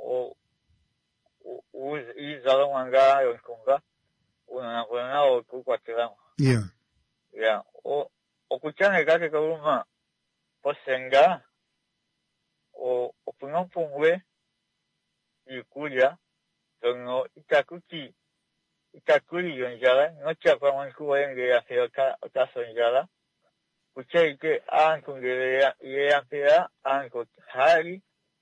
izalo wanga yonkunga uno na kuna kwa teramo yeah okuchanga kake kauma posenga opunopungwe ikulia tono itakuli yonjala nocha kwa mwanku wenge ya feoka otasonjala kucheike ankungere ya pea anko hari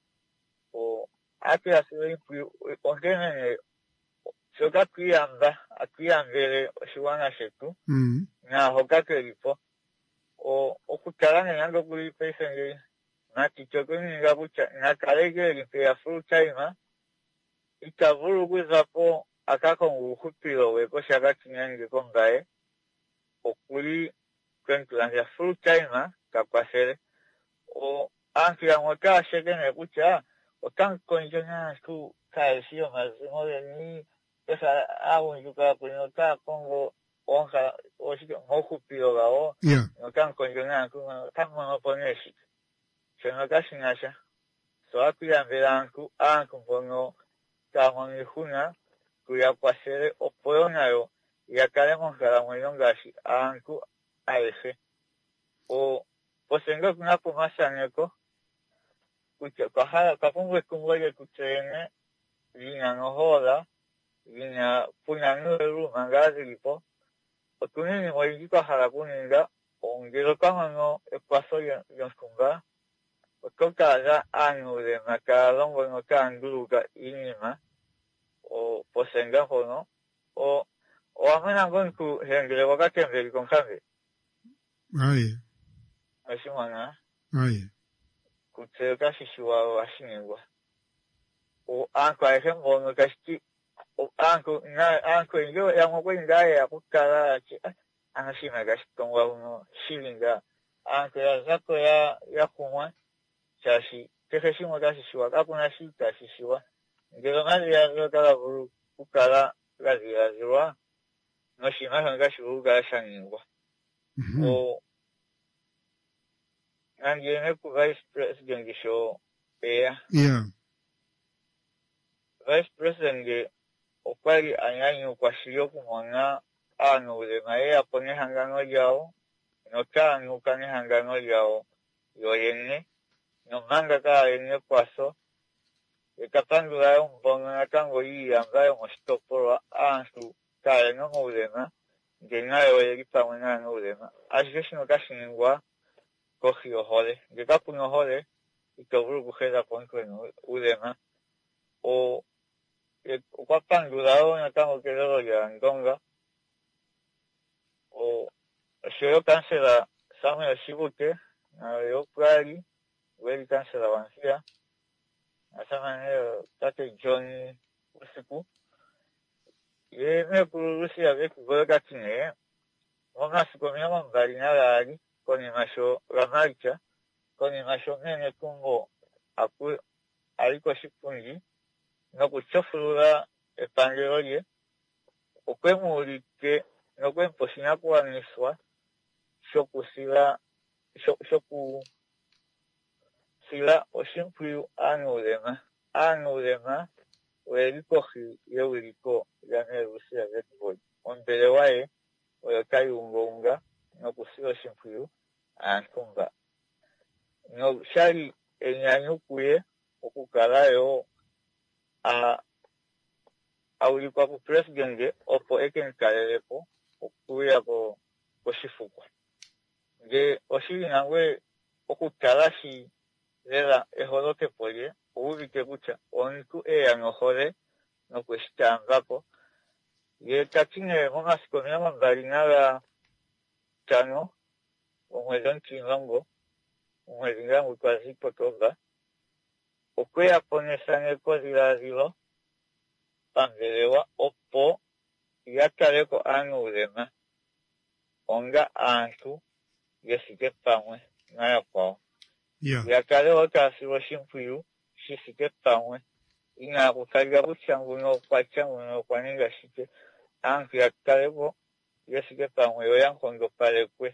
o ate asiri ongene soka akiyambere shiwana shetu na hokake lipo okutarane nango kuli pesenge na kichokoni ngabucha na kalege limpea full time ikavuru kuzapo akako ngukupiro weko shaka kinyange kongae okuli kwentulangia full time kakwasere anki ya mwaka shekene kucha otanko njona tu kaesio mazimo ni pesa au njuka kunyota kongo onka oshiko ngukupiro gao otanko njona kuma tango noponeshi Seno kashinasha. So akuyambira anku mpono kamoni huna kuya kwasere opoyo nayo yakale mongala mwelongashi anku aefe. Posenga kuna kumasaneko kucha kahala kapungwe kumwege kuchene vina nohola vina punyanueru mangazi lipo otunini mwejika harakuninga ongero kamano ekwaso yonskunga Otokaga anu de macarón no canduga inima o posenga hono o amena gonku hengre wakati mbele konkambe. Aye. Ashimana. Aye. Kutseka shishiwa washinengwa. O anko ahembo no kashiki o anko ingo ya mokwenga ya kukara chi anashima gashitongwa uno shilinga anko ya zako ya kumwa Chashi, teheshimo gashi shiwa, kapuna shi tashi shiwa. Ngelo mali ya kala buru kukala gazi ziwa. No shima gashi buru ga shangingwa. Angene ku vice president gisho yeah. Vice president ge opari anyanyo kwa shiyo kumona anu de maea pone hangano yao. No anu kane hangano yao. Yoyenne. No manga ka ene kwaso ekapangula umbonga tango yi ambayo mostoporo ansu ka no modema ngenayo yekipamana no modema asheshi no kashingwa kohio hole ngekapuno hole ikavuru kuheza ponko no udema o ukapangula na tango kelero ya ngonga o shio kansela Samuel Shibuke na yo kwali Weli kansela wansia. Asama neo tate Johnny usiku. Ye me kurusi ya veku goga tine. Mwana siku miyama mbali na lagi. Koni masho ramaricha. Koni masho nene kungo. Aliko shipungi. Noku chofurura epangero ye. Okwemu uli que no pueden posicionar kwa niswa shoku sila oshimpuyu anulema weliko yewiliko yane Rusia vetboy ombele wae oyokai unga no kusila oshimpuyu antumba no shali enyanyukuye okukalayo aulikwa ku president opo ekenkalelepo okuya ko shifuko nge oshili nangwe okutalashi lela eholoke polye ubike kucha omuntu eyanohole nokweshitangako ye katine momasiko 25 omwezi omutimulongo omwezi ngangu twazipotoba okweyaponesaneko dhiladhilo pambelewa opo yakaleko aanulema onga aantu yesike pamwe nayakwawo yakalewo taasila oshimpwiyu shisike pamwe inakukalya kutya nguno okwatya nguno okwaninga shike aantu yakalepo yesike pamwe yo yankondopalekwe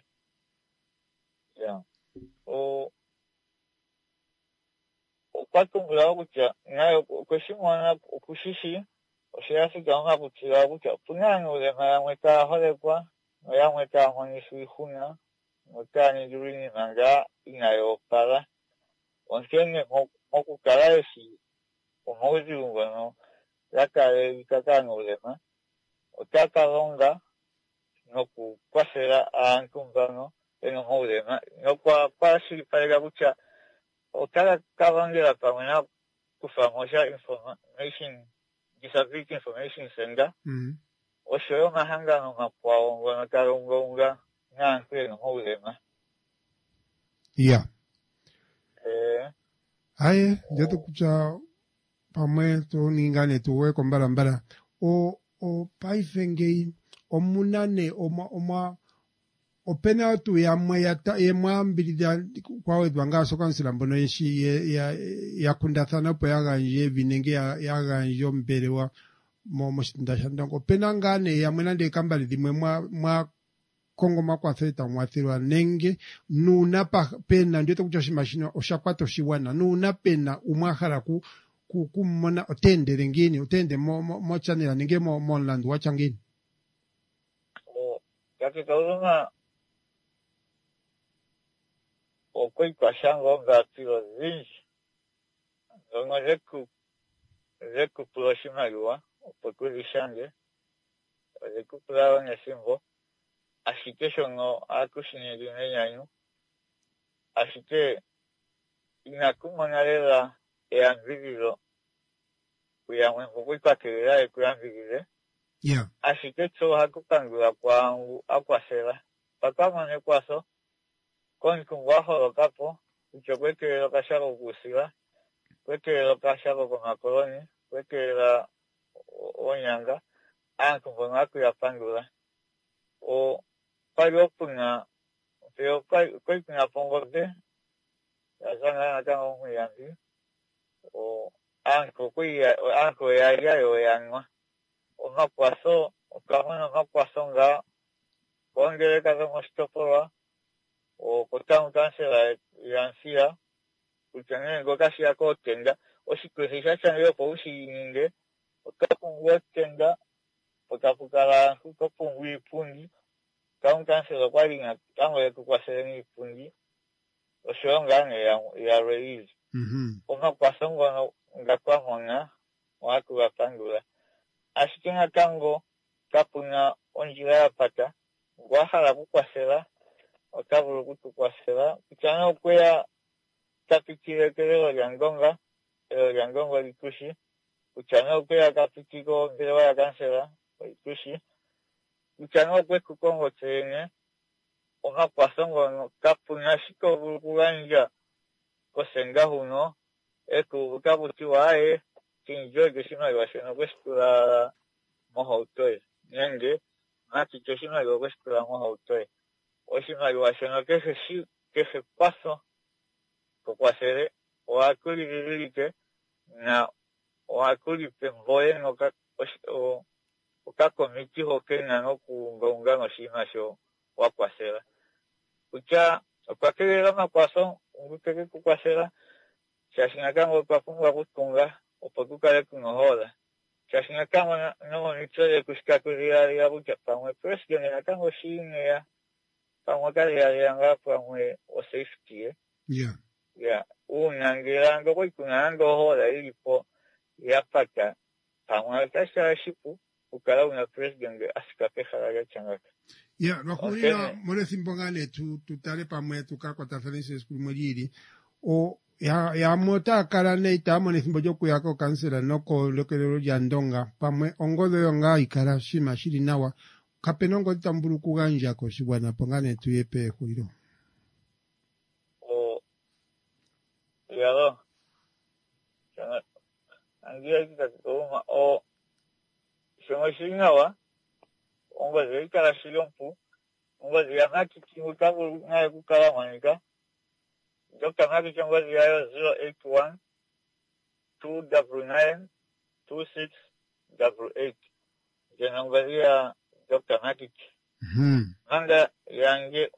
okwatumbulawo kutya nayo okweshimona okushishi osheyafika ongakutila kutya opuna aanulema yamwe taaholekwa noyamwe taamoniswa iihuna notaaningilwa iinima ngaa inayoopala onkene mokukala yeshi omaudhigu ngono gakalelika kaanulema otakalonga nokukwathela aantu mbano ena omaulema nokwakwashilipaleka kutya otakakalongela pamwe nakufamosha information disability information center oshoyo omahangano makwawo ngono talongaunga naantu ena omaulema aye ndeto kutya pamwe toningane tuweko mbalambala o paife ngei omunane opena tu yemwambilira kwawedwa ngaso kansila mbono yeshi yakundathana opo yaganje evinenge yaganje ombelewa moshitunda shandongo opena ngane yamwena ndekambali dhimwe mwa kongo makwatho mwathirwa nenge nuna pena ndiote kutya oshimashino oshakwata oshiwana nuna pena umwahala kumona otendele ngini otende mochanela nenge monlandu wacha ngini yakikauluma okwikwashanga ongatilo zinji ndono zekupula oshimaliwa opo kuzishange zekupula nesimbo ashike shono akushinili nenyanyu ashike inakumona lela eyambililo kuyamwe okwikwatelela ekuyambilile ashike tso hakupangula kwangu akwasela pakamone kwaso konkungu aholokapo kutyo kwekelela kashako kusila kwekelela kashako komakoloni kwekelela onyanga aantu mbono akuyapangula pali opuna pero kwekuna pongorde yazanga natango omuyambi aantu yayayo yanwa omakwaso okamona omakwaso nga kongeleka zomoshitopolwa okotamu kansela yansiya kutya nenge okashiya kootenda oshikwithi shachange opo ushininge otopungula otenda potapukala aantu topungula iipundi tamu kansela okwalinga tango yekukwathele niipundi oshowo ngaa ne yalwe izi omakwaso ngono ngakwamona wakugapangula ashike natango kapuna ondjila yapata ngwahala kukwathela otavulu kutukwathela kutya nokweya tapitile kelelo lyangonga litushi kutya nokweya kapitiko ombelewa ya kansela litushi kutya nokwekukongo tsene omakwaso ngono kapuna shikovulu kugandja kosenga huno ekukakutiwa aye kinjojo oshimaliwa shono kweshitula mohauto ye nenge nakityo oshimaliwa kweshitula mohauto ye oshimaliwa shono kehe kwaso kokwathele owakulililike na owakulipe mboye ukakomiti hokena no kuunga no shimasho wakwasera ucha ukakelela makwaso ungukeke kukwasera chashingakango pafunga kutunga opakukale kunohola chashingakango no nichole kushikakulia ya bucha pamwe president nakango shinga pamwe kale ya ngapa pamwe o safety ya unangelanga kuikunanga hola ilipo yapata pamwe tasha shipu ukala una president asikape khalaga changaka ya lwakulira mole simbongane tutale pamwe tukakwata Francis kulimwelili o ya mota kala neita mone simbo jokuyako kansela noko lokelelo lya ndonga pamwe ongodo yonga ikala shima shili nawa kapenongo tambulu kuganja ko shibwana pongane tuyepe kuliro o yalo chana angia kitoma o shoma shinawa ongo ikala shilompu ongo yanaki kimutabu na kukala manika Dr. Maki Chongo Ziayo 081-299-2688. Janongalia Dr. Maki. Nanga Yangi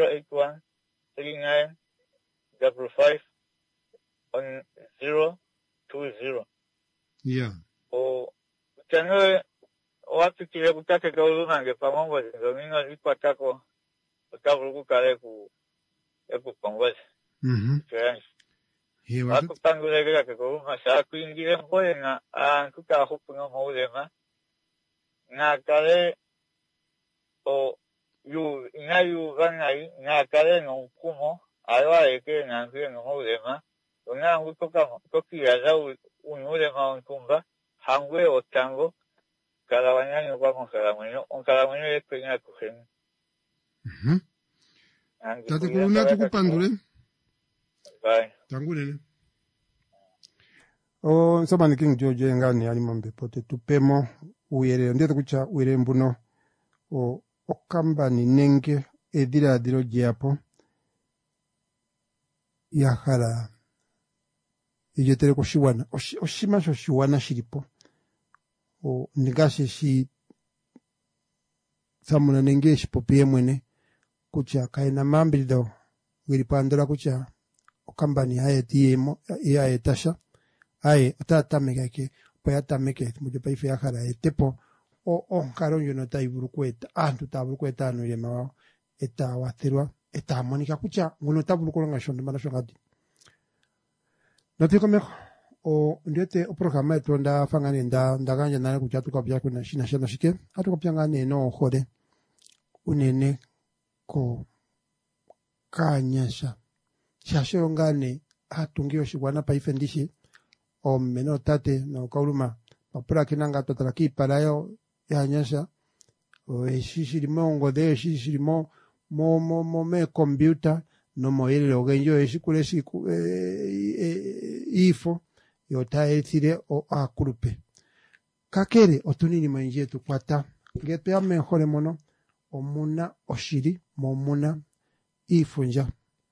081-39-55-020. Yeah. O Chano watu kile kutake kaulu nange pamongo zingo ipatako utabu kale ku kongozi. Aku panggulnya ke rumah saya aku ingin dia boleh na aku tahu punya mau lema na kale o yu rangai na kale no kumo ayo ke na ke no mau lema na aku to kia zau unu lema kumba hangwe o tango kalawanya no kwa kalawanyo penya kuhen Tatu kuluna tukupandule Bye. Tangulele. O sabani King George ngani ali mambe pote tupemo uyere ndete kucha uyere mbuno o okambani nenge edira diro jiapo yakhala ijetere kushiwana oshimasho shiwana shilipo o ndigashe shi samuna nenge shipopie mwene kucha kaina mambildo wilipandula kucha okambani haye tiemo ya tasha haye atatameka ke poya tameke muje paife yakhala etepo o karo yono taiburu kweta antu taburu kweta no yema eta wathirwa eta monika kucha ngono taburu kolonga shonde mana shongadi natiko meko o ndete o programa etonda fangane ndaganja nana kucha tukapya kuna shina shana shike atukapya ngane no hode unene ko kanyasha shasho ngane hatungio shibwana paife ndishi o meno tate no kauluma papura kinanga totalaki parayo yanyasha o eshishirimo ngode eshishirimo mo me computer no moyele ogenyo eshikule shiku ifo yotaetire o akurupe kakere otunini manje tukwata ngepe amehore mono omuna oshiri momuna ifunja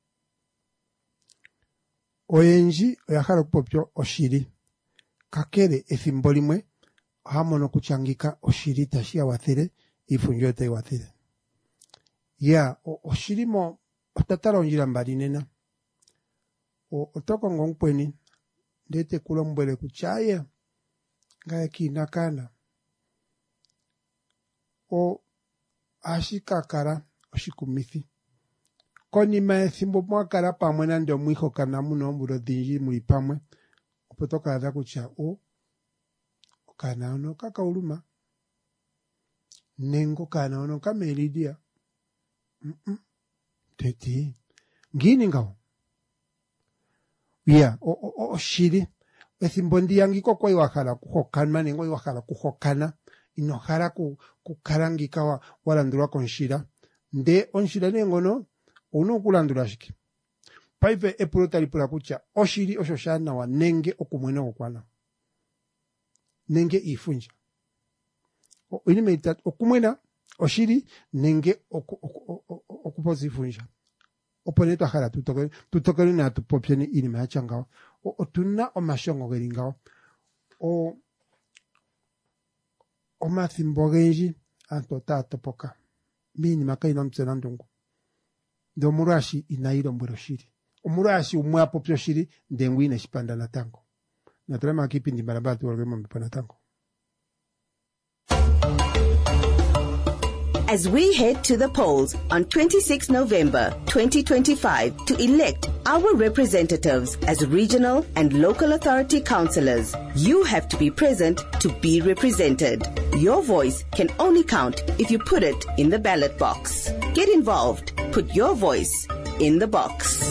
oyenji oyakhala kupopyo oshiri kakere ethimbo limwe hamono kuchangika oshiri tashia wathire ifunjo ete wathire ya oshirimo otatala onjira mbali nena otoko ngongpweni ndete kulombwele kuchaya ngaye kinakana o ashikakara oshikumithi konima ethimbo mwakala pamwe nande omwiho kana muno mbulo dhinji muli pamwe opotoka adha kucha kana ono kakauluma nengo kana ono kamelidia teti ngini ngao ya oshiri ethimbo ndiyangiko kwa iwakhala kuhokana nengo iwakhala kuhokana inohala kukarangika walandulwa konshira nde onshira nengono uno kulandula shiki paive epulo talipula kucha oshiri osho shana wa nenge okumwena okwana nenge ifunja ini meita okumwena oshiri nenge okupoza ifunja opone twakhala tutokele na tupopyeni inima yachangao otuna omashongo gelingao omathimbo genji aantu otaya topoka miinima kayina omutse nandungu nde omulwashi inayilombwela oshili omulwashi umwe apopya oshili nde ngwi ineshipanda natango natulema kiipindi mbalambala tuwolge mombepo natango. As we head to the polls on 26 November 2025 to elect our representatives as regional and local authority councillors, you have to be present to be represented. Your voice can only count if you put it in the ballot box. Get involved. Put your voice in the box.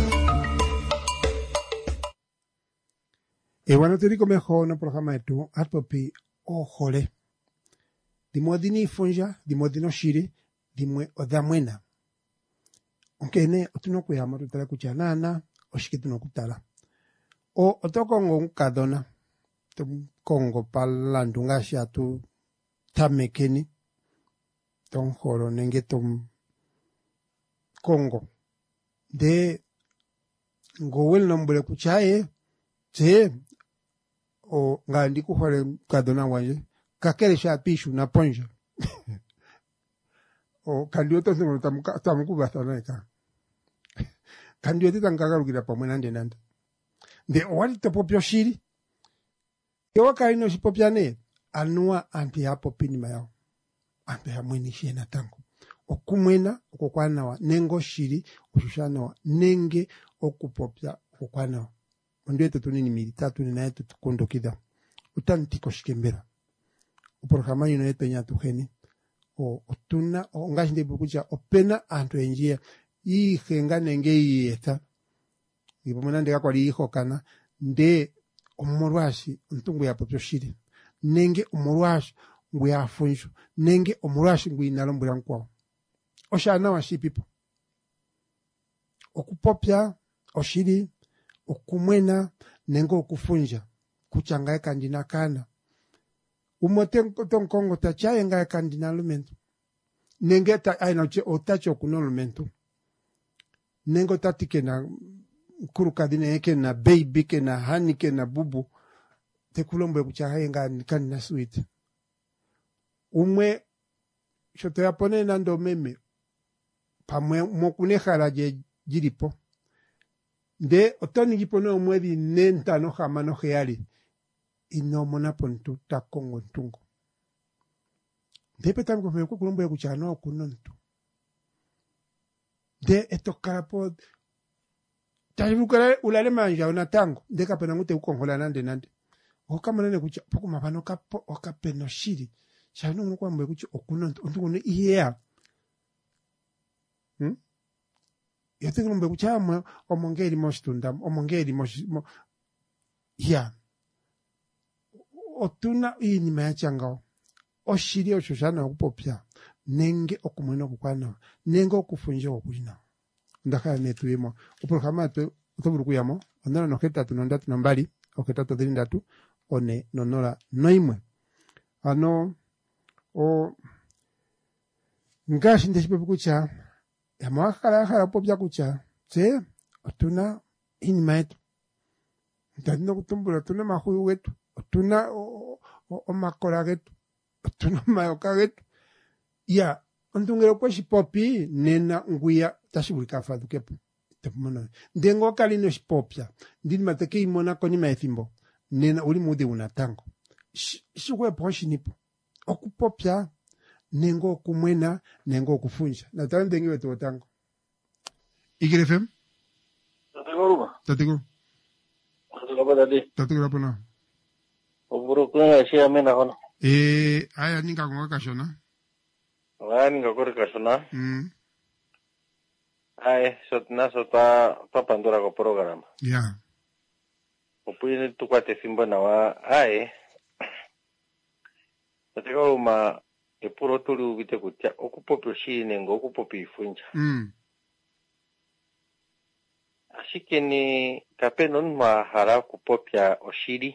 Ewana tuliko meho na programa yetu atpopi ohole. Dimwe dini ifunja, dimwe dino shiri, dimwe odhamwena. Onkene otunoku ya marutala kuchanana, oshikitu kutala. O otokongo nkadona, kongo palandunga shatu tamekeni, tonhoro nenge kongo. De ngowel nombole kuchaye, che o ngandi kuhore kadona wanje. Kakele shapishu na ponja. O kandioto sema tamukuba eka. Kandioto tangagarukira pamwe nande. De owali topopyo shiri. Ewa kaino shipopya ne. Anua ampi hapo pinima yao. Ampi hamweni shiena tango. Okumwena okukwana wa. Nengo shiri oshushana wa. Nenge okupopya okukwana wa. Ondueto tunini militatu ni naetu tukondokida. Utantiko shikembera. Uporokama yuno yetu nyatu heni. Otuna, ngashinde bukucha, opena antu enjia. Ii henga nenge ii eta. Ipomena ndeka kwa liiho kana. Nde omorwashi, ntungu ya popyo shiri. Nenge omorwashi, ngu ya afunju. Nenge omorwashi, ngu inalombura nkwao. Oshana wa shipipo. Okupopya, oshiri, okumwena, nengo okufunja. Kuchangae kandina kana. Umoten kongo tachaye nga kandina lumento. Nenge ta ainoche otacho kuno lumento. Nengo tatike na kurukadine eke na baby ke na hani ke na bubu. Te kulombe kuchaye nga kandina sweet. Umwe shoto yapone nando meme. Pamwe mokune haraje jiripo. De otoni jipone umwedi nenta no hamano heali. Ino mona pontu ta kongo ntungo. Depe tamu kwa feyoko kulombo ya kuchano kunontu. De eto karapo. Tajibukare ulale manja unatango. De kapena ngute ukongola nande. Oka manene kucha. Poko mabano kapo oka peno shiri. Shano mkwa mwe kucha okunontu. Ntungo ne iya. Yote kulombo kucha mwe omongeri moshtundam. Omongeri mosh. Ya. Otuna ini mayachangao. Oshiri oshushana okupopya. Nenge okumwena okukwana. Nenge okufunja okulina. Ndaka netu yemo. Uprogama atu utoburu kuyamo. Ondana noketatu nondatu nambali. Oketatu dhirindatu. One nonora noimwe. Ano. Ngashi ndeshipepu kucha. Yamawakala popya kucha. Se. Otuna ini maetu. Ndadino kutumbula. Tuna mahuyu wetu. Tuna omakora getu. Tuna mayoka getu. Ya, ontungero kwa shipopi, nena nguya tashibulika fadu kepu. Tepumona. Ndengo kalino shipopya. Ndini mateke imona koni maethimbo. Nena uli mude unatango. Shikwe ponshi nipo. Okupopya, nengo kumwena, nengo kufunja. Natana ndengi wetu watango. Igire FM? Tategoruma. Tategoro. Tategoro na. Oburo kuna shia mena kono. Aya ninga konga kashona. Aya ninga kore kashona. Aya sota papandura ko programa. Ya. Opuyini tukwate simba na wa aya. Tategoro ma epuro tuli ubite kutia okupopi oshine ngo okupopi ifunja. Ashikeni kapenon mahara kupopya oshiri.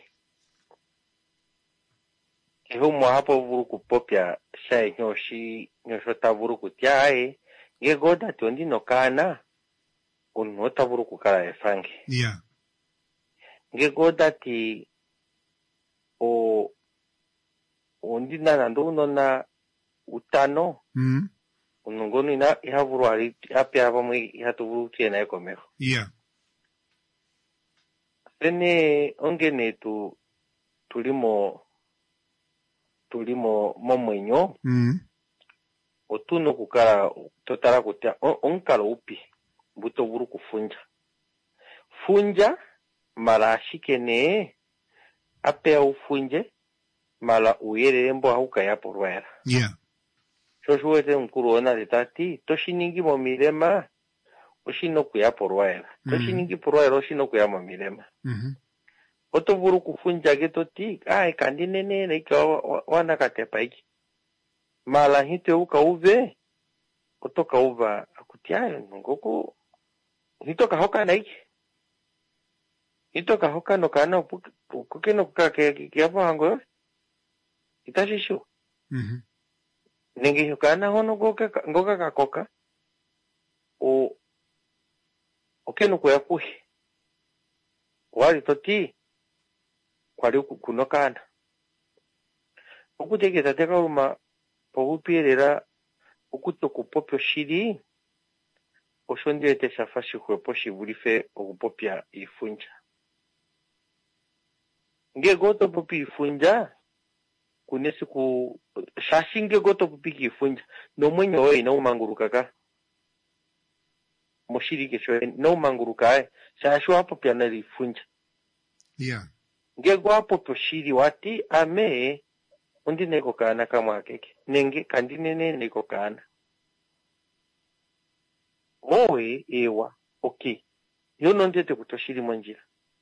Kehumo hapo vuru kupopya shai nyoshota vuru kutiae. Gegoda tuondi no kana. Unota vuru kukara efange. Yeah. Gegoda ti undina nando unona utano unongoni ina ihavuru ali apya abamwe ihatuvuru tiena ekomeho yeah ene ongene tulimo momwenyo otuno kukala totala kutia onkalo upi buto buru funja mala ashikene apea ufunje mala uyere mbo hauka ya porwera yeah shoshuwete nkuruona litati toshiningi momilema oshino kuya porwera toshiningi porwera oshino kuya momilema oto buru kufunja getoti kandi nene ika wana katepa iki mala hite uka uve otoka uva akutiayo ngoko hitoka hoka naiki hitoka hoka no kana ukukeno kake kiapo hango itashishu nengi hokana hono ngoka kakoka okeno kuya kuhi wali toti kwali kunokana okutegeta teka uma pohupierera okuto kupopyo shiri oshondete shafashi kwepo shibulife okupopya ifunja nge goto popi ifunja kunesi ku shashinge goto popi ifunja no mwenyo oyi na umanguruka ka moshiri kesho na umanguruka shashwa popya na ifunja yeah nge gwa popyo shiri wati ame undi neko kana kama keke nenge kandi nene neko kana owe ewa okay yono ndete kutoshiri monjira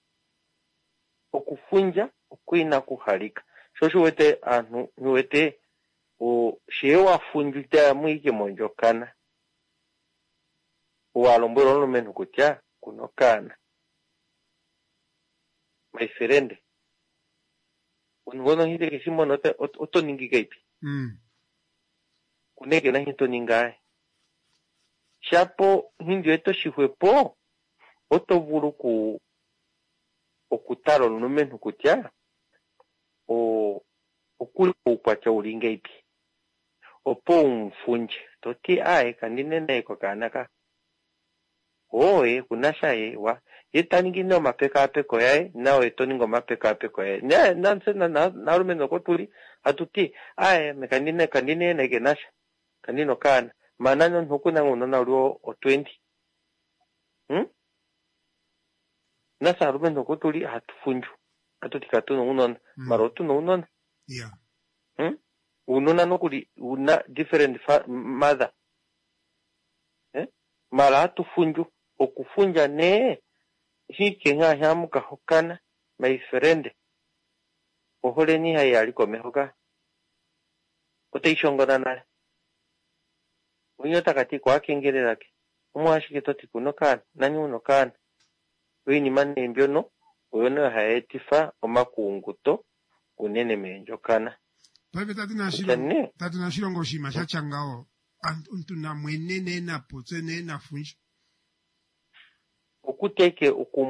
okufunja okuina kuhalika shosho wete anu niwete o shewa funjita mwike monjokana walombero no menu kutya kunokana my friend ungono hite kishimo note oto ningi gaipi kuneke na hito ningae shapo hindio eto shihwepo oto vuru okutaro no menu kutya okuli ukwacha ulingaipi opo umfunje toti kandine neko kanaka oe kunasha wa yetaningi no mapeka apeko yae nao etoningo mapeka apeko yae nanse na rumeno kotuli atuti kandine neke nasha kandino kana manano hukuna unona ulio o 20 nasa rumeno kotuli hatufunju atuti katuno unona marotu no unona yeah unona no kuli una different mother mala hatufunju okufunja ne hike nga hamuka hokana my friend ohole ni haya alikomehoka oteishongona nale unyota kati kwa kengererake umwashike toti kunokana nanyuno kana wini mane mbyono uyono haetifa omakunguto unene menjokana Pabe tatu na shilongo shima shachangao untu na mwenene na potene na funji okuteke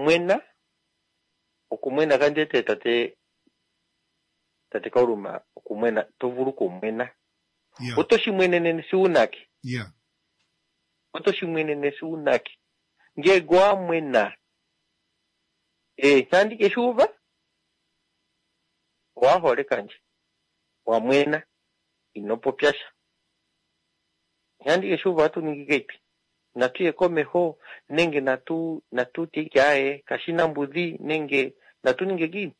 okumwena kandete tate kauruma okumwena tovuru kumwena yeah otoshimwenene siunaki yeah otoshimwenene siunaki nge gwa mwena kandi keshuva wahole kanje wa mwena inopopyasha kandi keshuva atu ningigepi natu yekomeho nenge natu tikae kashina mbudhi nenge natu ninge gini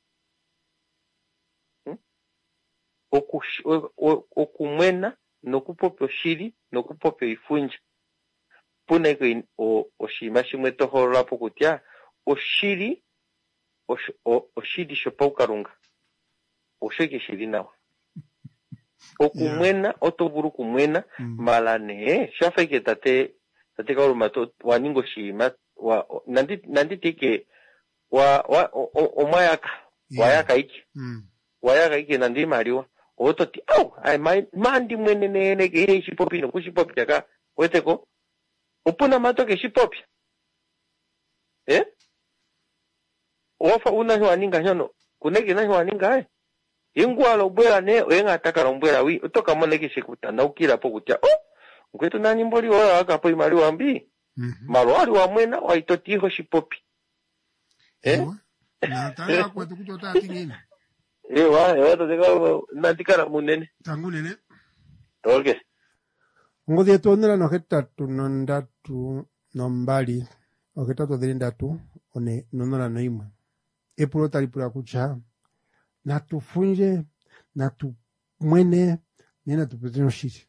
okumwena nokupopyo shiri nokupopyo ifunja puneke oshima shimwe toholola pokutya oshiri shopaukarunga osheke shiri nawa okumwena otovuru kumwena malane shafeke tate kauruma waningo shima nanditike omayaka wayaka iki wayaka iki nandi mariwa ototi mandi mwenene ke shipopino kushipopya ka weteko upuna matoke shipopya ofa una waninga nyono kuneke na waninga ingwalo bwera ne wenga takala mbwera wi utoka monekishe kutanda ukira po kutya nkwetu nani mboli wala akapo imali wambi malo ali wamwena waitotiho shipopi na tanga kwetu kutota tingine ewa toteka nantikala munene tangu nene tolke ngodi tonera no hetatu nondatu nombali oketatu dhiri ndatu one nonora noimwe epulo talipula kucha na tufunje na tumwene nena tupeteno shiti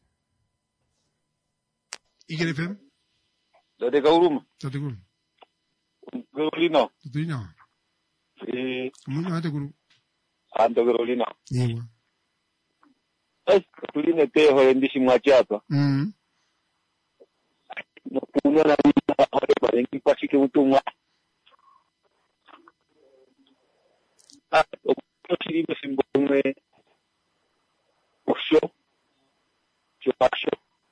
Igele FM Dode Kauruma Tateguru Gerolino Tutulina Muna Tateguru Ando Gerolino Yewa Tuline teho endishi mwachapa no puno na nina hore barengi pasike utumwa okiri besimbomwe osho chopasho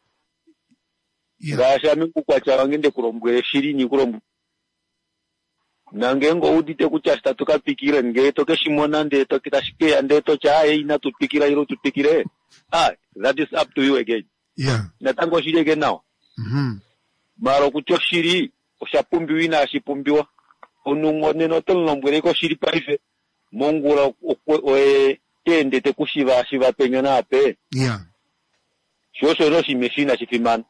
gasha mingu kwa chawangende kurombwe shirini kurombu nangengo udite kuchasta tukapikire ngeto shimona ndeto kitashike ndeto chae ina tupikira iro tupikire that is up to you again natango shiri again now maro kuchoshiri oshapumbi wina ashipumbiwa onungone no tolombwere ko shiri paife mongula tende te kushiva shiva penyo na ape shosho no shimeshina shifimana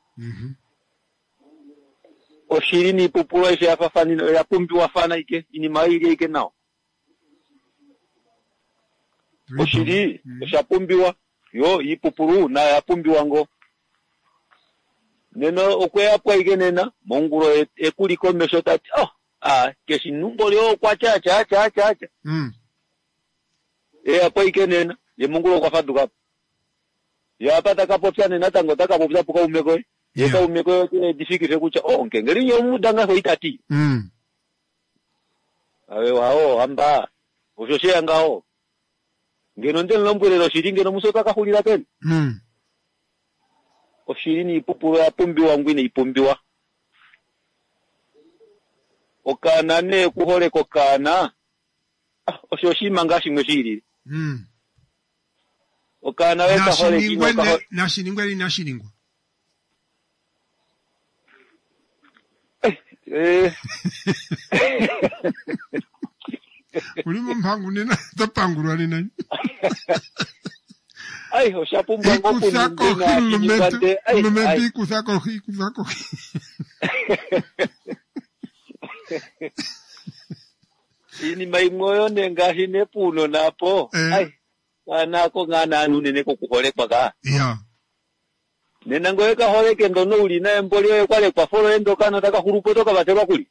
oshiri ni pupulo ishe afafani ya pumbi wafana ike ini maili ike nao oshiri oshapumbiwa yo ipupuru na ya pumbi wango neno okwe apwa ike nena mongulo ekuliko meshotati keshi numbole kwa cha apa ike nena ye mongulo kwa faduka ya apata kapopya nena tango takapopya puka umeko yeka umeko difiki kucha ngengeri nyo mudanga ho itati awe wao amba ushoshe ngao ngeno ndelo lombwelero shiringe no musota kahulira ken oshirini ipupuro ya pumbi wangu ine ipumbiwa okana ne kuhole kokana oshoshima ngashi mweshiri okana weka hole kino kahole nashiningwa ulimo mpangu nena tapangurwa nena oshapumba ngoku nina kinyipande lumembi kusako ini maimoyo nengashi nepuno napo anako ngana anu nene kukuhole paka nena ngoeka hole kendo no uli na emboli yo kwale kwa folo endo kana taka hurupo toka bateba kuli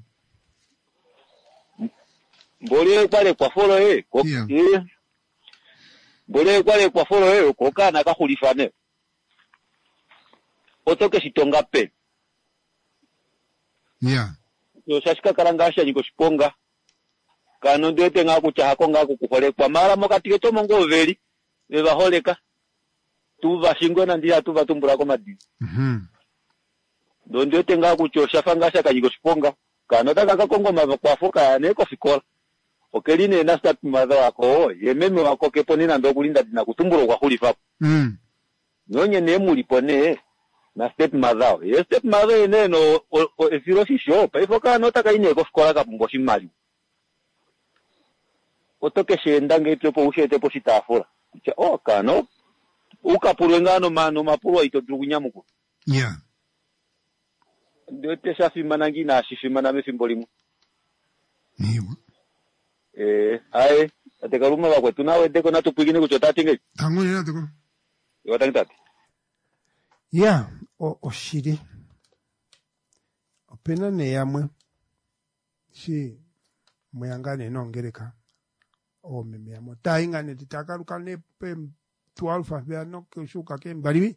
mboli yo kwale kwa folo mboli yo kwale kwa folo ko kana ka hulifane otoke sitonga pe yo shashika karangasha niko shiponga kano ndete ngaku chako ngaku kuhole kwa mara mokatike to mongo veli beba holeka tuva shingona ndia tuva tumbura ko madi donde tenga kuchosha fangasha kanyiko shiponga kana taka kongo kwa foka ne ko fikola okeline na start madha wako yememe wako keponi na ndo kulinda dina kutumbura kwa hulifa nonye ne mulipone na step madha step madha ne no efiro shisho pa ifoka no taka ine ko fikola ka pungo shimali otoke shenda ngeto po ushete po sitafura kana ukapurengano mano mapuro ito drugunyamuko ndio tesha fimana ngina shifimana mefimbolimu ai atekaruma bakwe tunawe deko na tupigine kuchotati nge tangu nena deko yotangitati oshiri opena ne yamwe shi muyangane nongereka meme yamwe taingane titakaruka ne pe tualfa bya no kushuka ke mbaliwi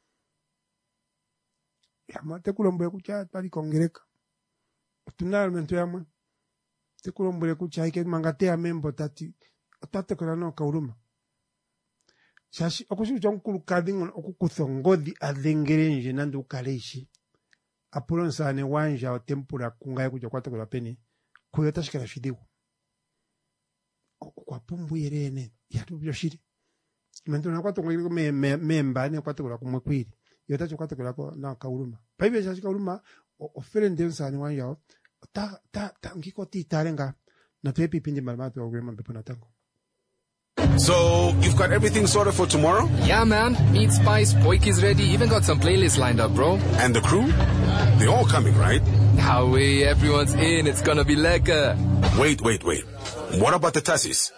yamwe tekulombe kucha pali kongereka tunalmento yamwe tekulombe kucha ike mangate ya membo tati kola no kauruma shashi okushu jonkulu kadingo okukuthongodi adhengerenje nandu kaleshi apulonsa ne wanja otempura kungaye kuja kwatakola peni kuyota shikala shidiwo kwa pumbu yerene ya tu byoshiri mento na kwato ngiko memba ne kwato la kumwe kwiri yota cho kwato la ko na kauluma paibe cha kauluma ofere ndensa ni wanya ta ngiko ti tarenga na tepi pinje malmato wa grema pepo na tango. So, you've got everything sorted for tomorrow? Yeah, man. Meat, spice, poiki's ready. Even got some playlists lined up, bro. And the crew? They're all coming, right? Howie, everyone's in. It's gonna be lekker. Wait. What about the tassis?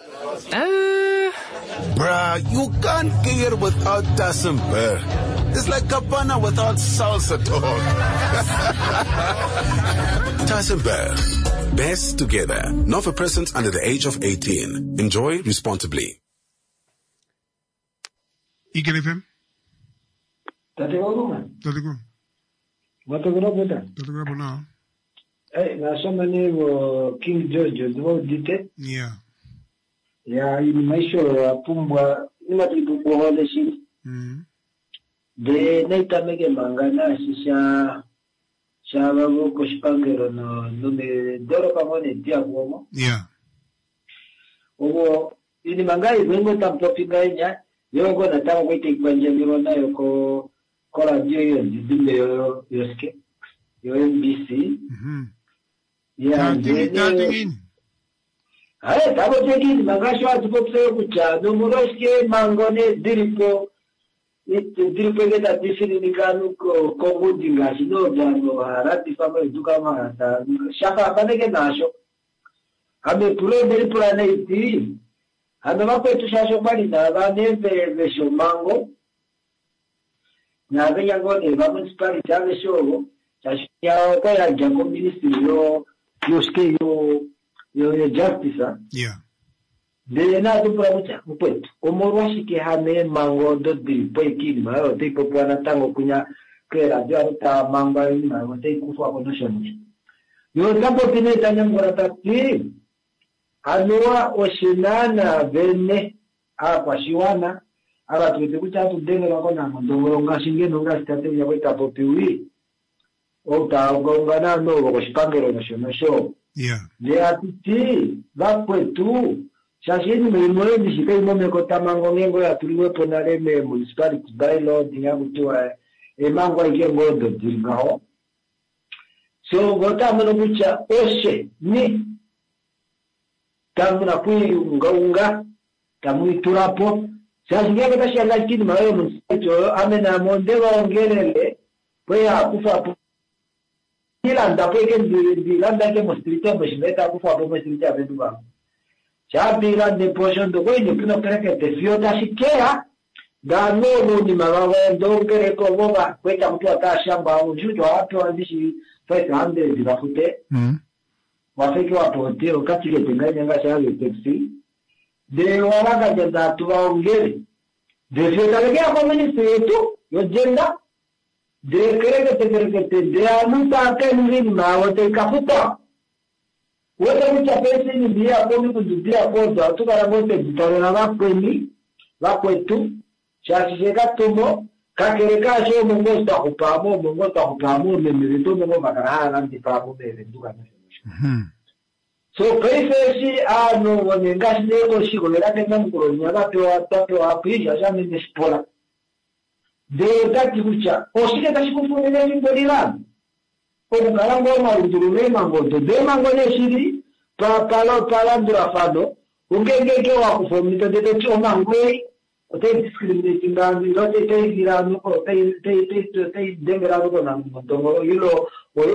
Bruh, you can't gear without Tassim Bear. It's like Cabana without salsa talk. Tassim Bear. Best together. Not for persons under the age of 18. Enjoy responsibly. Eagle FM. Tategoruma. Tategoruma. Matogorobeta. Tategorobeta. Nasoma nivo King George ndio dite. Yeah. Ya ini maisho ya pumbwa ima tulipokuwa wale shini. De naita mege mangana shisha Shaba kushipangero no me doro kamone dia guomo. Yeah. Ogo ini mangai wengo tampo pingainya yogo na tawo kwite kwanje ndiro nayo ko kola dio ndimbe yo yoske yo MBC. Yeah. Aye tabo tegini mangasho atupopse kucha no moroske mangone diripo Diripegeta disini nikanu kongo dingashi no jano harati fama eduka mahata shaka abaneke nasho abe pule deri pulane iti abe mapetu shasho bali na vaneve vesho mango na venyango ne va municipality ave shogo shashia ko ya jango ministry yo ske yo justice. Yeah. De na tu pura mucha upet omorwa shike hame mango do di poiki ma o te popo na tango kunya kera jota manga ni ma o te kufa ko no shoni yo tambo pine tanya ngora tati alua oshinana vene kwa shiwana ala tuite kucha tu denge la kona ndongoro ngashinge nonga state ya kwita popiwi o ta ngongana no ko shipangero no shono. Yeah. De atiti va kwetu Shashini mwimwe mishika imome kota mango ngengo ya tuliwe ponare me municipality bylaw dinga kutua mango ike ngodo dirigao. So gota mano kucha oshe ni tamu na kui unga tamu iturapo. Shashini kata shala kini mawe municipality amena mondewa ongelele kwea kufa po. Kila ndapo ike ndilanda ke mostrite mshimeta kufa po mostrite abeduwa. Chabira de portion do goino kino kreke te fiota shikera da no ni magawa ndongere ko boba kweta mtu atashamba ujujo watu andishi 500 dibafute wafiki watu wote wakati ile tenganya ngasa ya taxi de wala jenda tuwaongere de fiota lege kwa ministry tu yo jenda de kreke te de amuta kenri ma wote kafuta Wata mucha pesi ni bia komi kujibia koza, tukara mote jitarona wakwetu, shashisheka tumbo, kakereka sho mungo stakupamo, memirito mungo makaraha nanti pamo mevenduka mesho. So pesi ano wanengashi neko shiko, lelake namkuro nyama pewa apisha, shame nespora. De dati kucha, oshike tashikufunile limbodilani. Kalango marundurume mangoto de mangone shiri palandura fado ungenge wa kufomita de cho mangwe te discriminating ngani lo te girano ko te dengerano ko nan ndongo ilo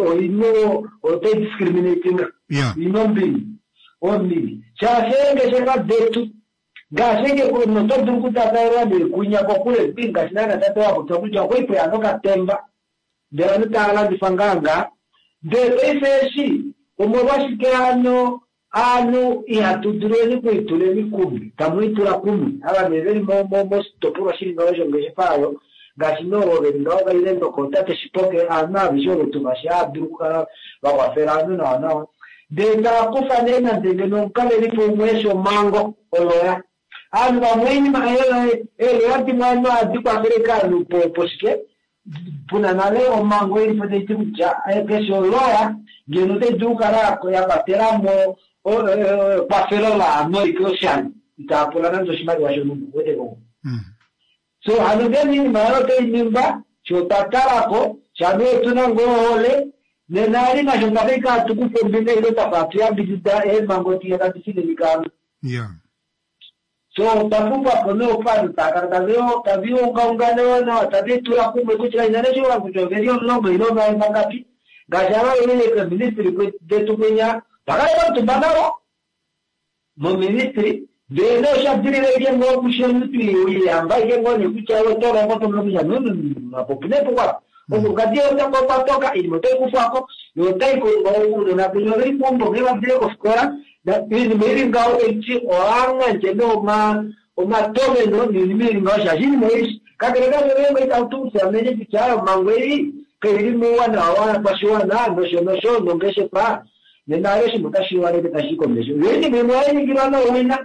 o te discriminating inombi only chashenge shaka detu gashenge ko no to dukuta kaira de kunya ko kule pinga sinana tata wa kutokuja ko ipo anoka temba de anutala difanganga de efeshi umobashike ano ihatudureni kuituleni 10 tamuitura 10 aba neveri mo stopura shiri nojo ngefayo gasino ndoga ile ndokota te shipoke ana bijoro tumasha duka bawaferano na de na kufanena de no kale lipo mwesho mango oloya anu bamweni maele yati mwana adikwa serikali poshike puna nale o mango ili pode tuja kesho loya genote duka rako ya bateramo o paferola no ikoshan itapola nanzo shimali wa shonu wote go so anogeni mayote nimba chotatarako chamwe tunangole nenari na shontabeka tukupo mbele ile tafatu ya bidida mangoti ya tisile mikano so tapupa kono pa takartaveo tavio ungaungane na tabetura kumbe kuchira inanesho wa kuchogerio lombe ilonga mangapi gajara ile ke ministry ko detu kenya tagara tumbanawo mo ministry de no shabdiri le ngo kushenu tu yamba yengo ni kuchawo tora ko tomo ya nunu mapopine kwa o gadio ta ko patoka ilimote kufako yo tai ko ngo na bilori pombo ke babde ko skora da ini meri ngao echi oanga jeno ma o ma tome no ni meri ngao shajini moish kagrega le ngai auto se amene pichao mangwei ke mo wana bashwa na no shono no ngeshe pa nenare shimutashi wale betashi komesho yeni memwai kirana wina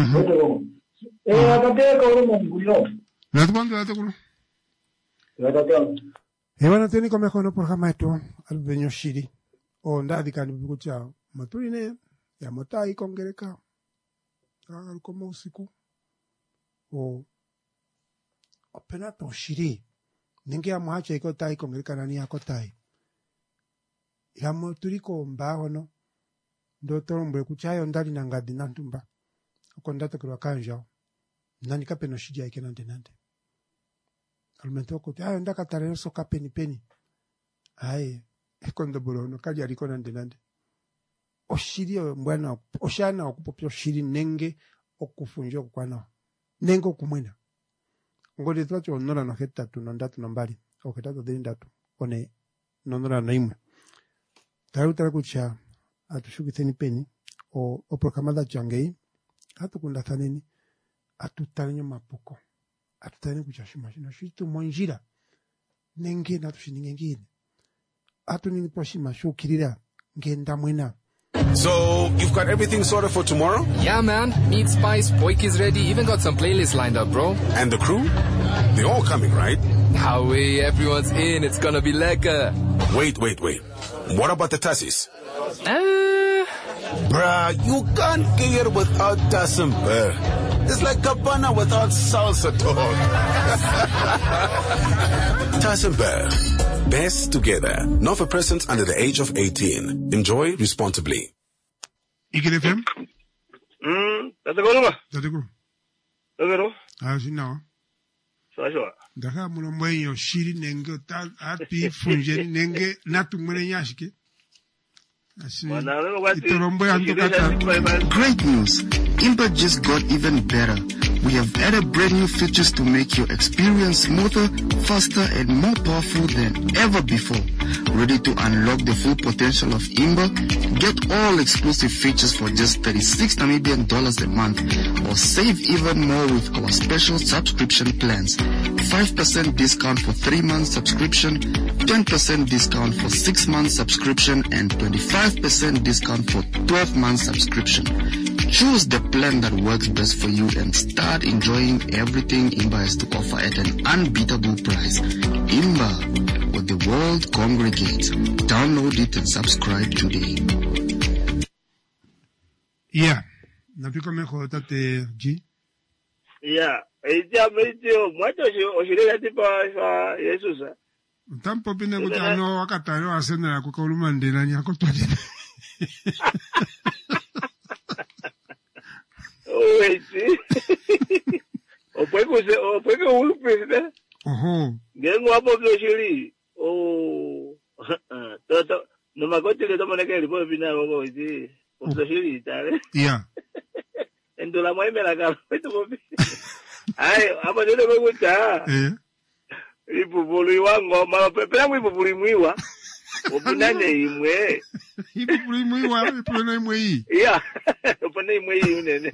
Ewana teni kome kono programa eto albenyo shiri o ndadi kani bikucha maturi ya motai kongereka kama usiku o opena to shiri nenge ya mwacha iko tai kongereka nani yako tai ya maturi ko mba hono ndo torombre kuchayo ndadi nangadi nantumba kondata kwa kanja nani kapeno shidi yake nande almento ko ayo ndaka tarero so kapeni peni ai ekondo bolono kaji aliko nande oshiri mbwana oshana okupopyo shiri nenge okufunjo kwana nengo kumwena ngode twacho nora no heta tu ndatu nambali oketatu de ndatu one nonora naimwe taruta kucha atushukiteni peni o proclamada jangei hatukunda thanini atutanyo mapuko atutane kuchashima shino shitu monjira nenge natushininge ngine atunini poshima shukirira ngenda mwena. So, you've got everything sorted for tomorrow? Yeah, man. Meat, spice, poik is ready. Even got some playlists lined up, bro. And the crew? They're all coming, right? Howie, everyone's in. It's gonna be lekker. Wait. What about the tassis? Bruh, you can't gear without Dasim Bear. It's like Cabana without salsa dog. Dasim Bear. Best together. Not for persons under the age of 18. Enjoy responsibly. Eagle FM? Tatagoro? Sinawa. Sawa. Daka mwenye shiri nenge ati funjeni nenge natu mwenye nyashike. Great news! Imba just got even better. We have added brand new features to make your experience smoother, faster, and more powerful than ever before. Ready to unlock the full potential of Imba? Get all exclusive features for just $36 Namibian a month, or save even more with our special subscription plans. 5% discount for 3 months subscription, 10% discount for 6 months subscription, and 25% discount for 12 months subscription. Choose the plan that works best for you and start enjoying everything Imba has to offer at an unbeatable price. Imba, where the world congregates. Download it and subscribe today. Yeah. Napiko meko tate G? Yeah. Meitio, mucho oshirega tipo Jesus. Tampo pine kutano wakatano asena ya kukaulumande na nyako twajina. Wait. Opweke ulupise. Ngengo hapo vyoshiri. Toto no makote le tomo neke lipo bina wako iti. Vyoshiri tare. Yeah. Endo la mueme la cara. Ay, hapo ndio nimekuta. Ipupuli wangu mama pepela mwipupuli mwiwa. Opunane imwe. Ipupuli mwiwa, ipupuli imwe hii. Yeah. Opunane imwe hii unene.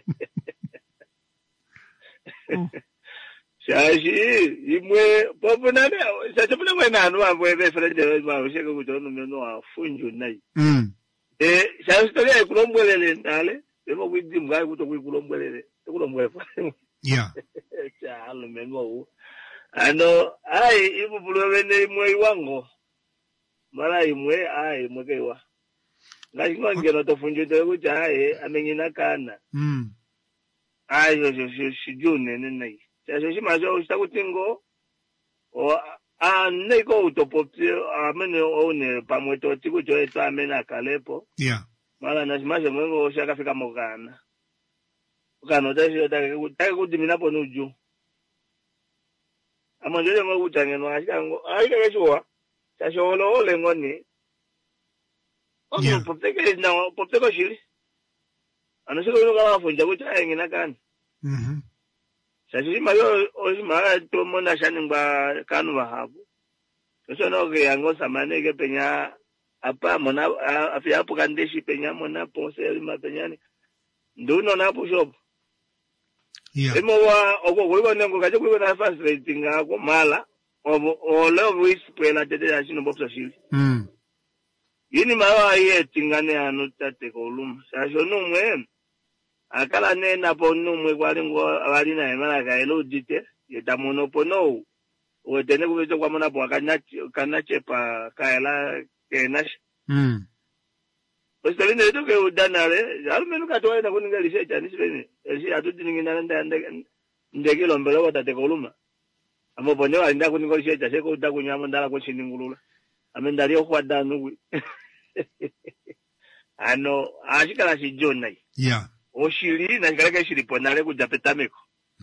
Shashi imwe popunane sachapuna mwana mwe reference ma ushaka kutono meno afunju nai. Shashi storia ikulombwelele ndale. Emo kwidi mga kutokulombwelele. Kulombwele. Yeah. Chalo meno. Ano, ai ipupuli wene imwe wango. Mara imwe ai mwekewa. Ngashingwa ngeno tofunju kucha ai amenyina kana. ayo sijune nene sasa shimazo usitakutingo o neko utopopio amene one pamwe toti kujoeta amene akalepo yeah mala na shimazo mwengo shakafika mokana ukano taki kuti minapo nuju amanjele ngo utangeno ashango ayikeshowa sasholo ole ngoni popteke na popteko shili anasiko yoga funja kuti ayengina kan sashi mayo osimara to mona shaningba kanu bahabu so no ke yango samane ke penya apa mona afia hapo kandeshi penya mona pose ma penyani nduno na hapo shop emo wa ogo nengo kaje kuiba na fast rating ako mala o love is pela tete ashino bopsa shili yini mawa ye tingane anu tate kolum sasho numwe akala nena ponu mwe kwalingo abali na emala ka elo dite yetamono pono o tene kubezo kwa mona po kanache pa kaela kenash Ostaline to ke udanale almenu ka to ena kuninga research ani sibene esi atudiningina ndege lombelo kwa tate koluma amo ponyo alinda kuninga research seko udakunyamo ndala ko chiningulula amendali okwada nugu ano ashikala shijona yeah oshili na ngaleka shili ponale kujapetameko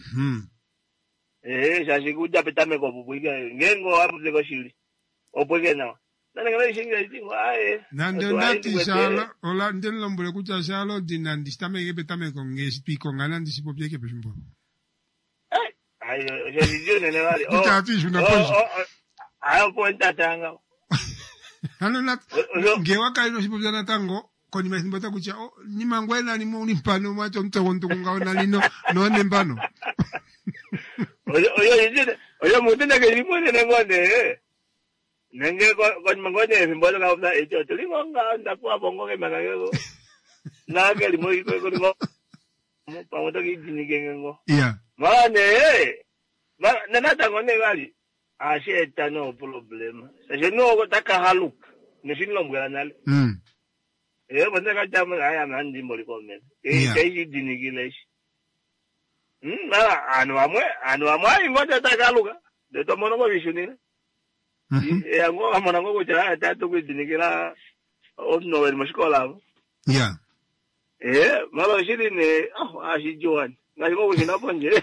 shashi kujapetameko bubwiga ngengo hapo zeko shili obwege nawa nangala shinga itingo aye nando ndati shala ola ndelo mbule kucha shalo dinandi stameke betameko ngespiko ngana ndisipopieke peshimbo ayo shijone ne wali utatishu na posho ayo pointa tanga ano na ngewa kaino sipopjana tango koni mesimbota kucha ni mangwena ni mo limpano macho mtagonto kungaona lino no nembano oyo mutenda ke limone ngone nenge kon mangone simbolo ka una echo tulingonga ndakwa bongo ke magagego na ke limo ko ngo mo pamoto ki dinige ngo yeah mane na nata ngone gali asheta no problema sasa no ko takahaluk neshinlo mgala banda ka jama aya mandi moli komen kai dinigile anu amwe ngoja takaluka de to mono ko bishunina yango amona ngo kuja tatu ku dinigila ono wel mashkola yeah malo shiri ne ashijoan ngai ko kushina ponje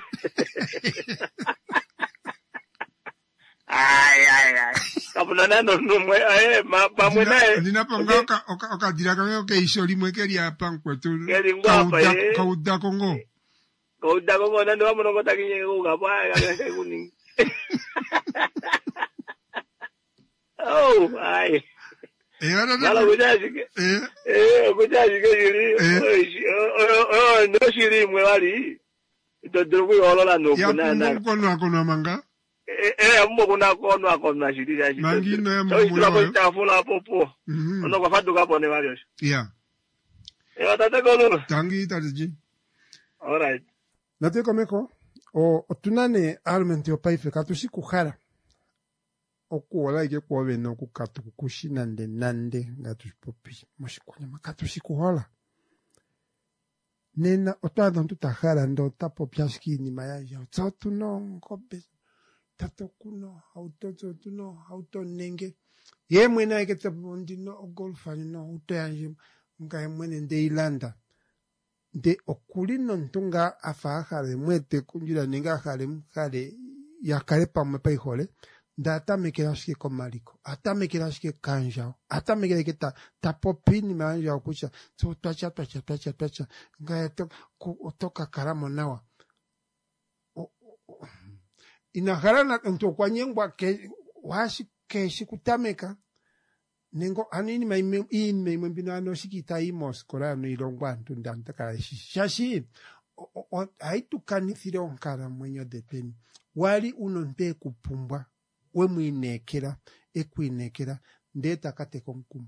ay kapuna nando numwe pamwe naye ndinapanga okadira kamwe ke isholi mwekeri apa kwetu kauda kongo nando wamuno kotakinye ukapa kake kuningi oh ay nalo kujashike kujashike shiri no shiri mwe wali ito olola no kunana kono manga mbo kuna kono akona shiri ya shiri mangino ya mbo kwa tafula popo ono kwa fadu kapo ne wali yeah tate kono tangi tatiji all right nateko meko o tunane almente o paife katushi kuhara okuola ike kuove no kukatu kukushina nande ngatushi moshikunya makatushi kuhola nena otwada ntutahara ndo tapo piaskini mayaja tsotu no ngobe tato kuno auto nenge ye mwena ike tapo ndino golfani no auto yanje nga mwene ndeilanda de okulino ntunga afahare mwete kunjira ninga hale ya karepa mwepa ihole nda atamekera shike komaliko atamekera shike kanjao atamekera kita tapopini manja okucha so twacha nga otoka karamo nawa inaharana nto kwa nyengwa ke washi keshi kutameka nengo anini mai mbina no shikita imos kora no ilongwa ntunda takara shashi aitukani onkara mwenyo depeni wali unonte kupumbwa we mwinekera ekwinekera ndeta kate konkumu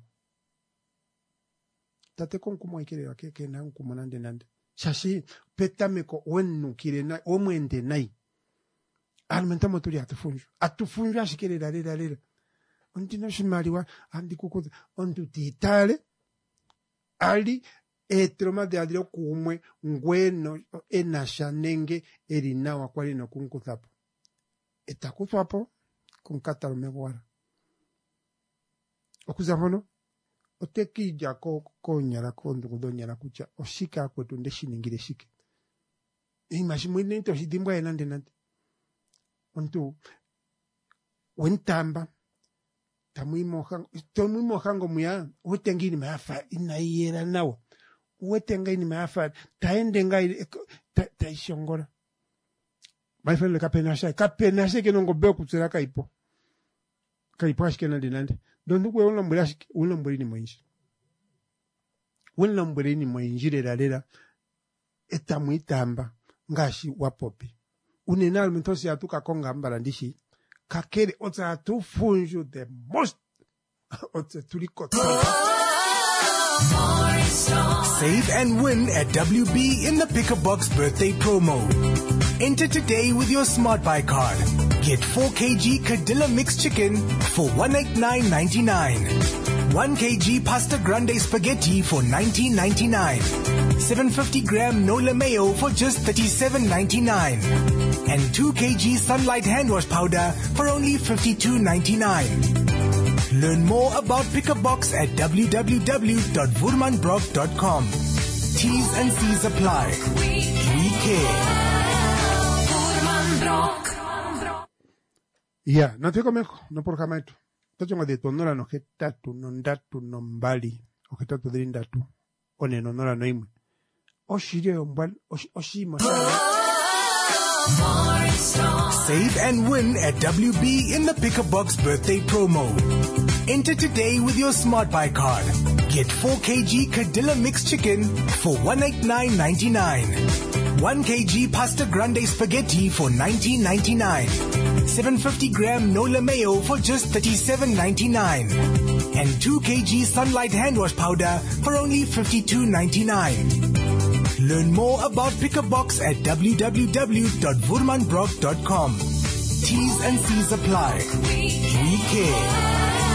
tate konkumu ikere keke na nkumu nande shashi petameko wenukire na omwende nai almenta moturi atufunju ashikere dalera ondino shimaliwa andi kukuza ondutitale ali etroma de adrio kumwe ngweno enasha nenge erinawa kwali no kunkuthapo etakuthapo kunkatalo megwara okuzamono otekija ko nyala ko ndugo nyala kucha oshika kwetu ndeshiningire shike imashimwine into shidimbwa nande onto wentamba tamwimo hango muya wetengini mafa inayera nawo wetenga ni mafa taende ngai taishongora my friend kapenashe ke nongo be kutsera kaipo ashike nande dondu kwe ulomburi ni mwinji ulomburi ni mwinji lera etamwitamba ngashi wapopi unenal mentosi atuka konga mbala ndishi kakere otsa atufunju the most otsa tulikota. Save and win at WB in the Pick a Box birthday promo. Enter today with your Smart Buy card. Get 4 kg Cadilla mixed chicken for $189.99. 1 kg Pasta Grande spaghetti for $19.99. 750 gram Nola mayo for just $37.99. And 2 kg Sunlight hand wash powder for only $52.99. Learn more about Pick a Box at www.woermanbrock.com. T's and C's apply. We care. Yeah, no te comejo, no por jamaito. Tocho de tonora no getatu, non datu, non bali, o getatu de indatu, one no nora no imwe. Oshire ombal, oshima. Save and win at WB in the Pick a Box birthday promo. Enter today with your Smart Buy card. Get 4 kg Cadilla mixed chicken for $189.99. 1 kg Pasta Grande spaghetti for $19.99. 750 gram Nola mayo for just $37.99. And 2 kg Sunlight hand wash powder for only $52.99. Learn more about Pick a Box at www.woermanbrock.com. T's and C's apply. We care.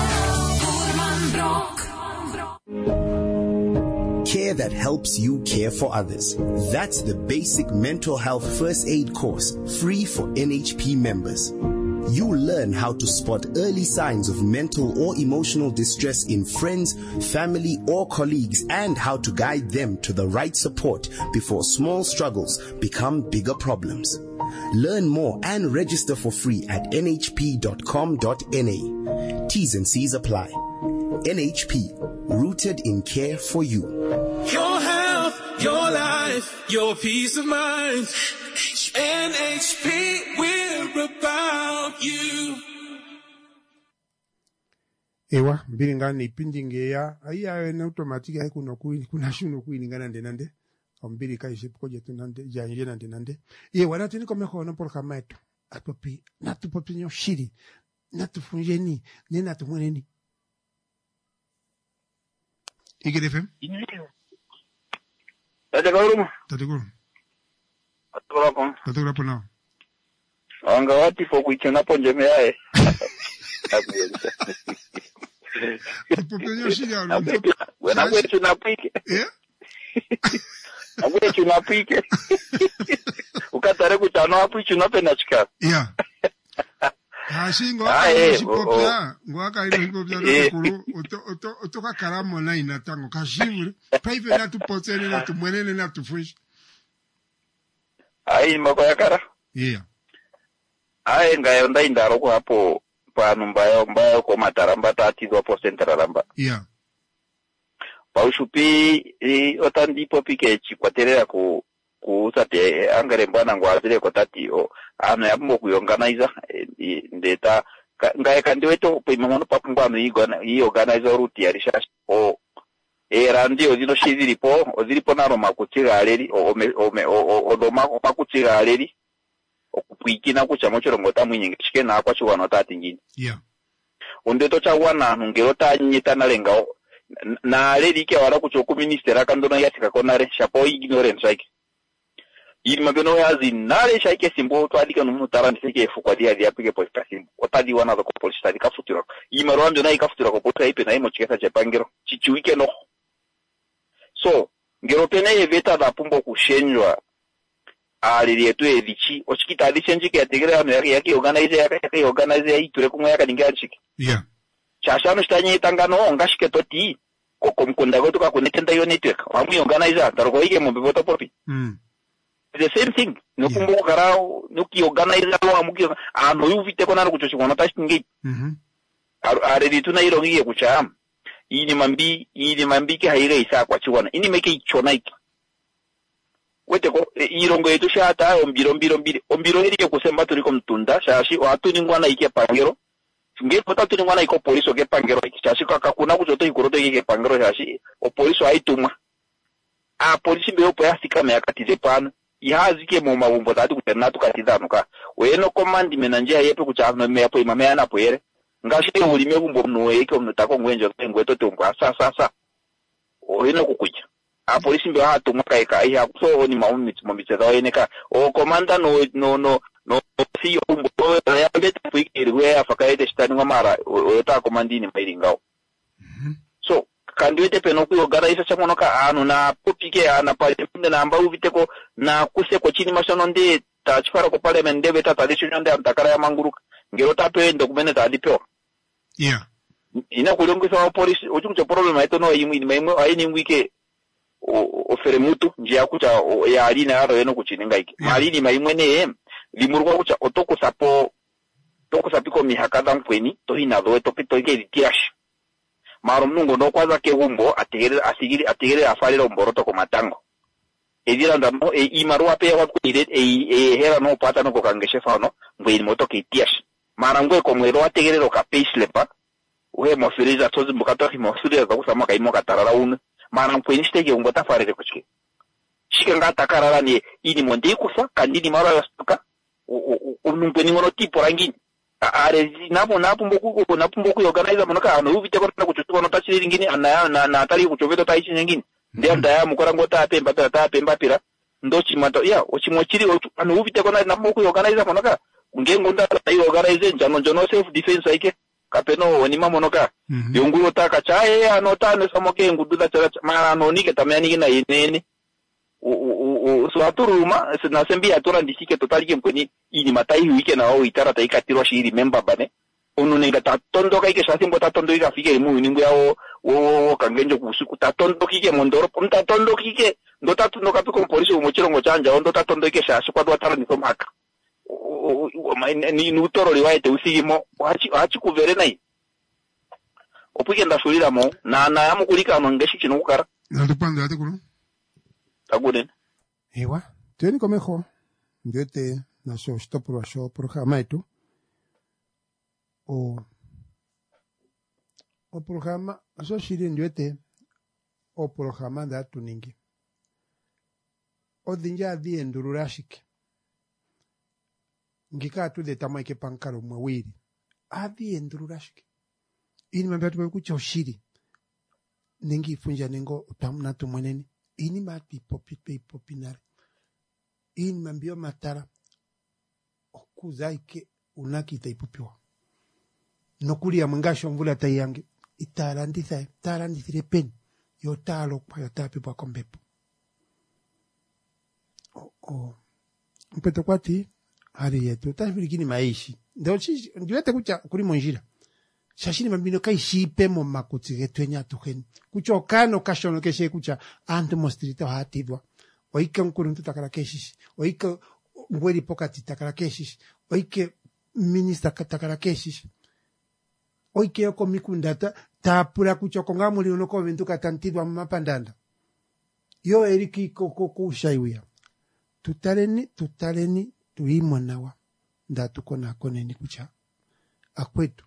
Care that helps you care for others. That's the basic mental health first aid course, free for NHP members. You learn how to spot early signs of mental or emotional distress in friends, family, or colleagues, and how to guide them to the right support before small struggles become bigger problems. Learn more and register for free at nhp.com.na. T's and C's apply. NHP, rooted in care for you. Your health, your life, your peace of mind. NHP, we're about you. Ewa, mbiringani ipindinge ya, aya na automatic ya kuna shuno kuiningana ndenande. Mbiri kaisi poje tunande, janje nande. Ewa, natini komeho na por kamaito. Atopi, natupopi nyo shiri. Natufunjeni, nenatumweneni. Igede FM? Tateguru. Tateguru now. Anga wati for kuichana ponje meae. Popenyo shiri alo. Wena kwetu napike. Yeah? Kwetu napike. Ukatare kuchana apichu napenda chika. Yeah. Hashingo shipopya ngwaka ile shipopya lokuru otoka karamo na inatango kashimuri paive na tupotsene na tumwenene na tufushi ai mako yakara yeah ai ngayo ndaindaro ko hapo panu mbayo ko mataramba tatizwa po centralamba yeah paushupi otandi popike chikwaterera ku kusate angare mbana ngwazire ko tati ano yambo kuyorganiza ndeta ngaye kandiweto poimamono papungwano yi organizer route ya research era ndio zino oziripo naro makutira aleri odoma makutira aleri okupwikina kuchamo chirongo mwinyi shike na kwa chiwano tati ngini yeah ondeto chawana ngero tanyita nalenga na aleri ke wala kuchoku minister akandona yatika konare shapo ignorance like ili mabeno yazi nale shaike simbo to adika no mutara ndike fukwa dia apike posta simbo otadi wana ko polisi ka futuro imaro amjo na ika futuro ko polisi ipe na imo chikesa chepangiro chichuike no so ngero pene eveta da pumbo kushenjwa aliri yetu edichi ochikita adichenjike yategere ano yake organize iture kumwe yakalinga achiki yeah chashano stanye tangano ngashike toti kokomkunda goto ka kunetenda yo network wamu organize taroko ike mo biboto popi the same thing no kumbo karao no ki organize wa muki ano yuvite kona kuchochi kona tashingi aliri tuna irongiye kucha ini mambi ke haire isa kwa chiwana ini meke ichona iki wete ko irongo yetu shata ombiro iri kusemba turiko mtunda shashi watu ningwana ike pangero nge pota tu ningwana iko police ke pangero shashi kakuna kujoto ikoroto ike pangero shashi o police aitumwa a police be opo yasika me yakatize pana ihazi ke mu mabumbo tatu kuterna tukatidano ka weno command menanja yepe kuchano me yapo imame yana poere ngashi ulime bumbo no eke omutako ngwenjo ngweto tumbwa sa weno kukuja a polisi mbe hatu mwaka ya so ni maumiti eneka o komanda no si umbo ya bete fuikirwe afakaete stani ngomara ota komandini mairingao so kandiwete peno ku organize chamono ka anu na popike ana parliament na amba uviteko na kuseko chini mashono ndi ta chifara ko parliament debe ta tradition ndi amtakara ya manguruka ngero tape dokumene ta alipewa yeah ina kulongisa wa polisi ochukucha problem aito no yimwe ayini ngwike ofere mutu njia kucha ya alina yaro yeno kuchininga iki malini maimwene limurwa kucha otoko sapiko mihakada mkweni tohina doe topito ike litiash maro mnungo no kwaza ke humbo atigere afalira umboroto ko matango edira ndamo imarwa pe wa kuire hera no pata no kokangeshe fano ngweni moto ke litiash mara ngwe ko mwero atigere ro ka payslepa uhe mofiriza tozi mbukato himofiriza kusama kaimo katarara una mana mkweni stege ungota farere kuchike shike ngata karara ni ini monde kufa kandini mara yastuka unumpeni ngono tipo rangini are napo mboku organize monaka ano uvite kona kuchutuka no tachiri ngini na atari kuchoveto taichi nyingine ndio ndaya mukorango ta pemba pira ndochi mato ya ochimochiri ano uvite kona na mboku organize monaka ngengo nda tai organize njano self defense aike kapeno onima monoka yonguro taka chae anota ne samoke ngududa cha mara nonike tamani kina inene so aturuma na sembi atura ndisike totali ke mkoni ini matai wike na o itara tai katiro shi remember bane onunenga tatondo kaike shasimbo tatondo ika fike mu ningu yao wo kangenjo kusiku tatondo kike mondoro tatondo kike ndo tatondo kapiko polisi umochiro ngochanja ndo tatondo ike shashi kwa twatara ni somaka ni nutoro liwaete usigimo wachi kuvere nai opike ndashulira mo na yamukulika nongeshi chinukara ndipanda ate kuno taguden ewa teni komejo ndete na show programa itu o programa aso shiri ndete o programa da tuningi o dinja di endururashike ngika tu de tamaike pankaro mwawiri adi endururashike ini mambatu kucha ushiri ningi funja ningo utamna tumweneni ini mati popinare ini mambio matara okuzaike unakita ipopiwa nokulia mngasho mvula tayange itarandithire pen yotalo kwa yotapi kwa kombepo mpeto kwati hari yetu tafilikini maishi ndiwete kucha kuli monjira shashini mambino kaishipe mo makutige twenya tukeni kuchokano kashono keshe kucha ante mostrita hatidwa oike nkuruntu takara keshish oike ngweri pokati takara keshish oike minister takara keshish oike yoko mikundata tapura kuchokonga muri unoko vintu katantidwa mapandanda yo eriki kushaiwia tutaleni tuimonawa ndatuko nakoneni kucha akwetu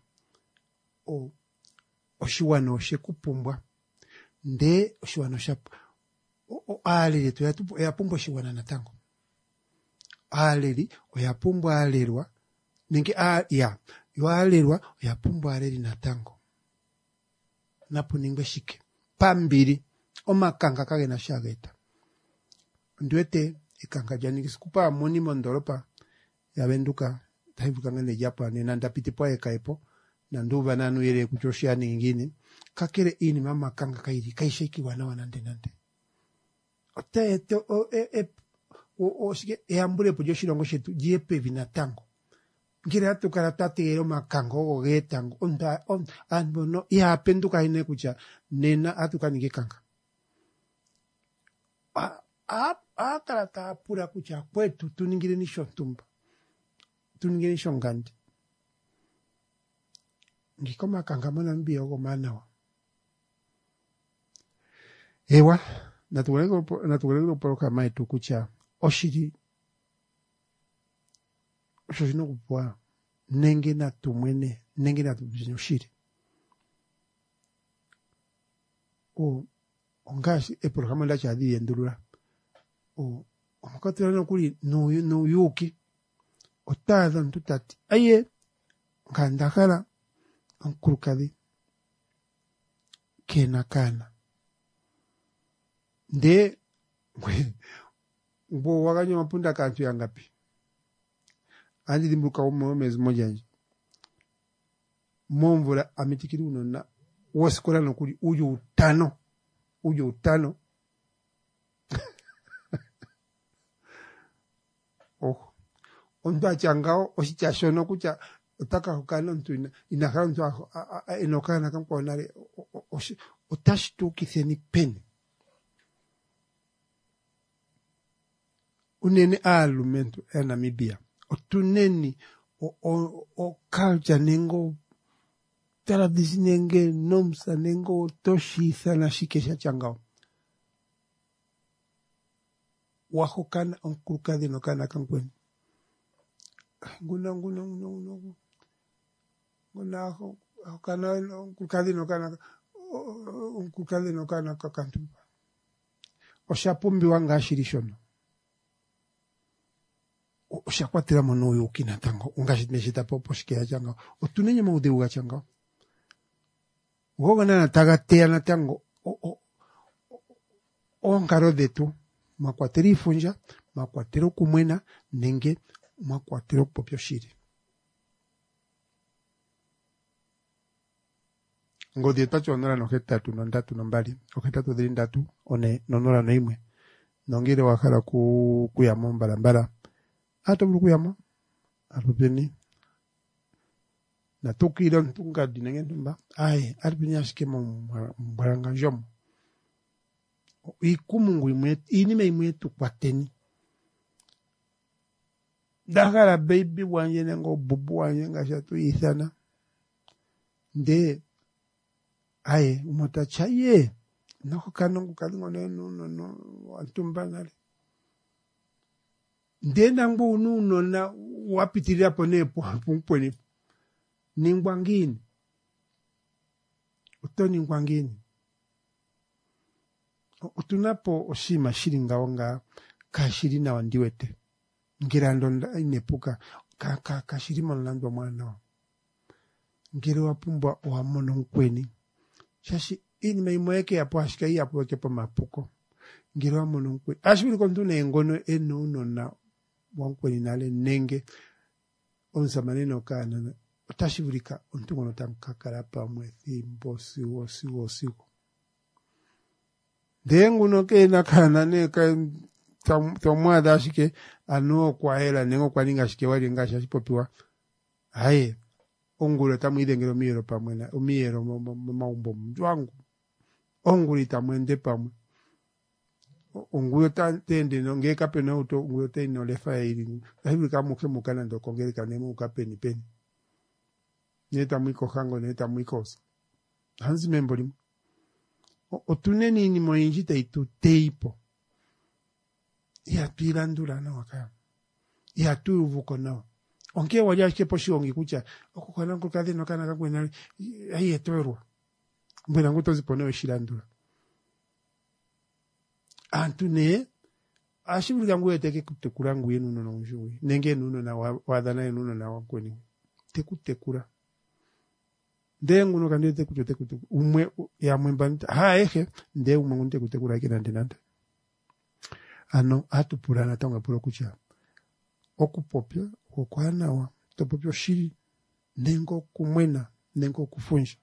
oshiwano shekupumbwa nde oshiwano shapu alele tu yapumbwa shiwana natango aleli oyapumbwa alelwa ninge yo alelwa oyapumbwa aleli natango napo ningwe shike pambiri omakanga kage na shageta ndwete ikanga jani sikupa moni mondoropa yabenduka taivuka ngene Japan na ndapiti po ekaipo na nduva nanu yere kuchoshia nyingine kakere ini mama kanga kairi kaisheki wana nande otaete osike eambule po yoshilongo shetu jepe vinatango ngira tukala tateero makango ogetango anbono yapenduka ine kucha nena atukanike kanga akala tapura kucha kwetu tuningire ni shontumba tuningire ni shongandi ngikoma kanga mona mbio go manawa ewa natuweleko poroka maitu kucha oshiri oshino kupwa nenge na tumwene nenge na tushiri ongashi programa la chadi endurura omakatira no kuri no yuki otada ntutati aye ngandakala ankurukadi kenakana nde mbo waganyo mapunda kantu yangapi andi limbuka mwezi moja nje momvula ametikiri unona wasikola nokuri ujo utano ondo achangao oshichashono kucha utaka hukano ntu inakana ntu inokana kampo nare otashtukitheni peni unene alumento ya Namibia otuneni o culture nengo tradisi nenge nomsa nengo toshisa na shikesha changao wahokana onkurukadi nokana kankweni nguna hokana onkurukadi nokana kakantumba oshapumbi wanga shirishono oshakwatira mono oyo ukina tango ungashitmeshita popo shikea changa otunenye maudeuga changa ugogana na tagatea na tango onkaro detu makwatira ifunja makwatira kumwena nenge makwatira popyo shiri ngodi tacho onora no hetatu no ndatu no mbali okhetatu dhiri ndatu one nonora no imwe nongire wakala kuyamo mbalambala ata bulukuyama alupeni na tukira ntunga dinenge ntumba ai alupeni ashike mbaranga njom ikumungu imwe inime imwe tukwateni dakala baby wanje nengo bubu wanje ngashatu ithana nde ai umota chaye nako kanongo kadingo no antumba ngale ndenda ngbo ununo na wapitirira ponepo pumpweni ningwangini utoni ngwangini utunapo oshima shiringa wanga kashiri na wandiwete ngirando inepuka kashiri monlando mwana ngire wapumbwa wamono nkweni shashi ini meimweke yapo ashika yapo weke pa mapuko ngire wamono nkweni ashibiri kontune ngono eno na wankweni nale nenge onsa maneno kana utashibirika untungono tankakara pamwe thimbo siwo dengu no ke na kana ne ka tamwada shike ano kwa hela nengo kwa ninga shike wali ngasha shipopiwa haye ongulo tamwidengero miyero pamwe na umiyero maumbo mwangu onguli tamwende pamwe unguyo tende nonge kapena auto unguyo tende no lefa ili hivi kama mukana ndo kongere kanemu ukapeni peni neta mwiko hango neta mwikosa hanzi memboli otuneni ni moinjita itu teipo ya tuilandula na wakaya ya tuuvuko nao onke waja kepo shiongi kucha okukana kukadhi no kana kakwena ayi etwerwa mbona nguto ziponewe shilandula antune ashibulika nguye teke kutekura nguye nuno na unjui nenge nuno na wadana nuno na wakweni tekutekura ndengu no kandete kutote umwe ya mwembanta ha ehe nde umwe ngunte kutekura kina ndinanda ano atupurana tonga puro kucha okupopya okwanawa topopyo shiri nengo kumwena nengo kufunja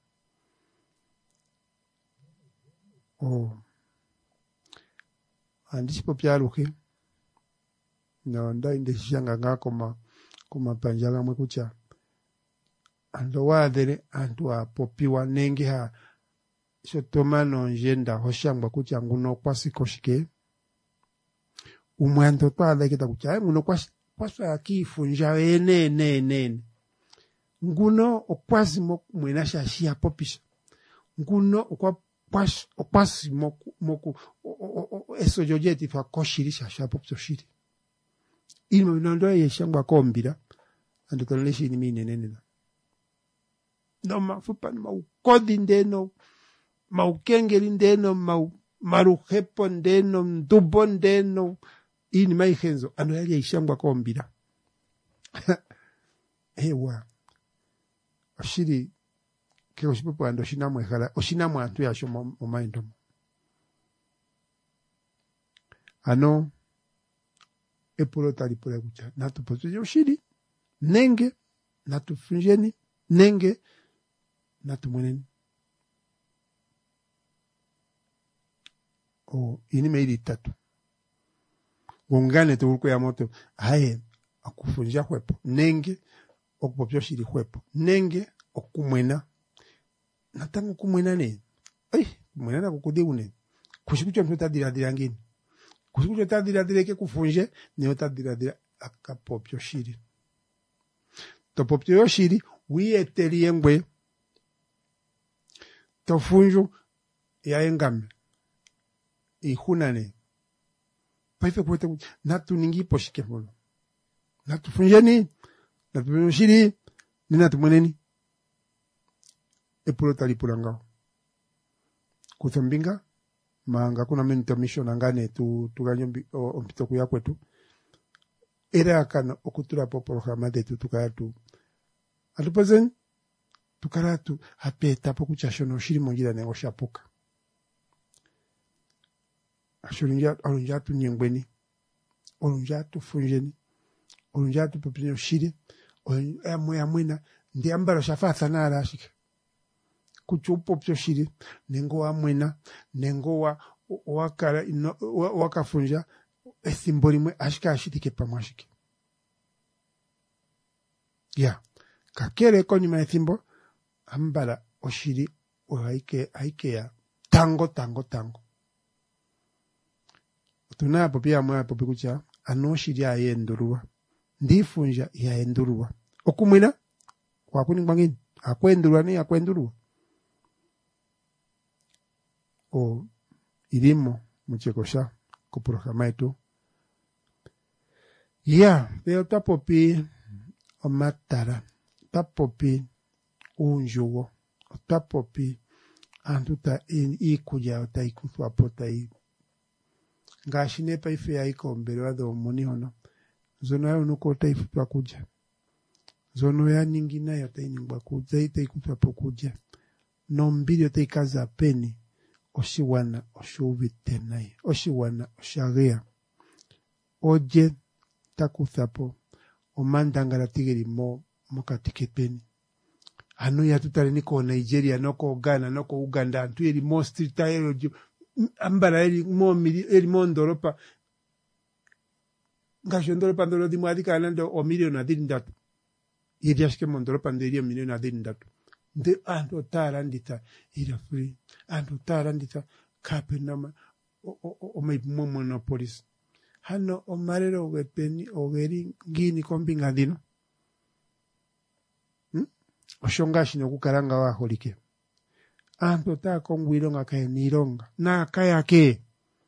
andisipo pyaluke no nda inde shanga ngako kuma panjala mwe kucha ando wadere antu apopiwa nenge ha shotomano njenda hoshangwa kucha nguno kwasikoshike umwando twala kita kucha nguno kwasa kifunja nene nguno okwasi mwena shashia popisha nguno okwasi moku eso jojeti fa koshiri shashia popisha shiri ilmo nando yeshangwa kombira ando tonleshi ni minenene no mafupa maukodi ndeno maukengeri ndeno maruhepo ndeno mdubo ndeno ini maihenzo ano yali ishangwa kombira ewa ashiri ke oshipopo ando shinamwe khala oshinamwe antu yasho mu mind ano epolo talipole kucha natupoze oshiri nenge natufunjeni nenge natumweneni ini meili tatu gongane tuko ya moto haye akufunja hwepo nenge okupopyo shiri hwepo nenge okumwena natangu kumwena ne kumwena na kukudiune kushikucho mtu tadira ngini kushikucho tadira ke kufunje ne tadira akapopyo shiri to popyo shiri wieteli ngwe tofunju ya engame ihunane paife kwete natu ningi poshike molo natu funjeni natu shiri ni natu mweneni epulo talipulanga kuthambinga manga kuna menta mission angane tuganyombi ompito kuya kwetu era kana okutura po programa de tukayatu atupozen tukaratu hapeta po kuchashono shiri mongira nengo shapuka ashurinja olunjatu nyengweni olunjatu funjeni olunjatu popinyo shiri amwena ndi ambaro shafatha na arashika kuchupo pyo shiri nengo amwena nengo wakara wakafunja ethimbo limwe ashika ashitike pamwashike kakere konyuma ethimbo ambala oshiri ohaike ya tango tuna popia mwa popi kucha anoshiri ayendurua ndifunja yaendurua okumwina kwakuni ngwangini akwendurua ni akwendurua ilimo mchekosha kuprograma yetu pero tapopi omatara tapopi unjugo tapopi antuta ikuja otaikuthwa potai ngashine paife yaikombere wado moni hono zono ya unuko taifutwa kuja zono ya ningina ya tainingwa kuja itaikuthwa pokuja nombili otaikaza peni oshiwana oshuvitenai oshiwana oshagia oje takuthapo omandangala tigeri mokatike peni anu ya tutale niko Nigeria noko Ghana noko Uganda antu eri mo street aero ambara eri mo ndoropa ngasho ndoropa ndoro di mwadika anando o milioni adiri ndatu eri ashike mo ndoropa nderi milioni adiri ndatu nde antu tarandita ira free antu tarandita kapenama o maipumo monopolis hano o marero ogepeni ogeri ngini kombinga dino oshongashi nokukaranga waholike antu takongwilo nga kae nironga na kayake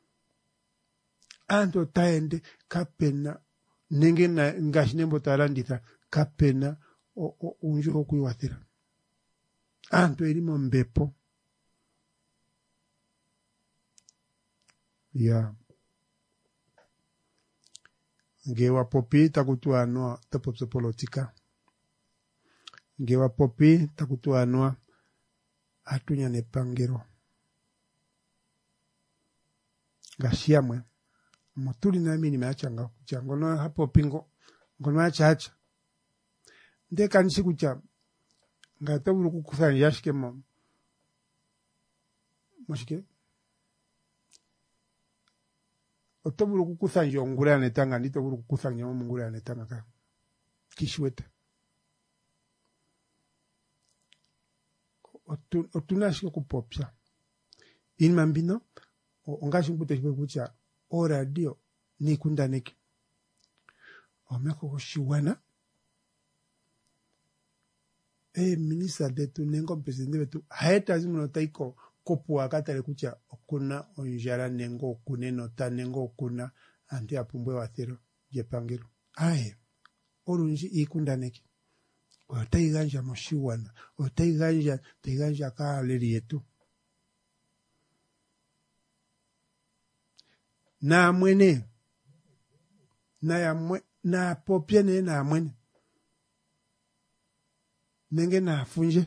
antu taende kapena nenge na ngashi nembo tarandita kapena unju okuiwathira antu elimo mbepo ngewa popi takutuanwa tapopso politika ngewa popi takutuanwa atunya nepangero gashiamwe motuli nami nimeachanga kuchango no hapo pingo ngono acha ndeka nishikucha ngatabulu kukusanya yashike moshike otobulu kukusanya ongula netanga ndito bulu kukusanya omungula netanga ka kishweta otunashike kupopya inima mbino ongashi nkute shwe kucha o radio nikundaneke omeko koshiwana minista detu nengo presidente betu haeta zimuno taiko kopu akatale kucha okuna onjara nengo okune nota nengo okuna anti apumbwe wathero jepangelo olunji ikundaneke otaiganja moshiwana otaiganja kaaleri yetu na mwene na popye ne na mwene nenge na funje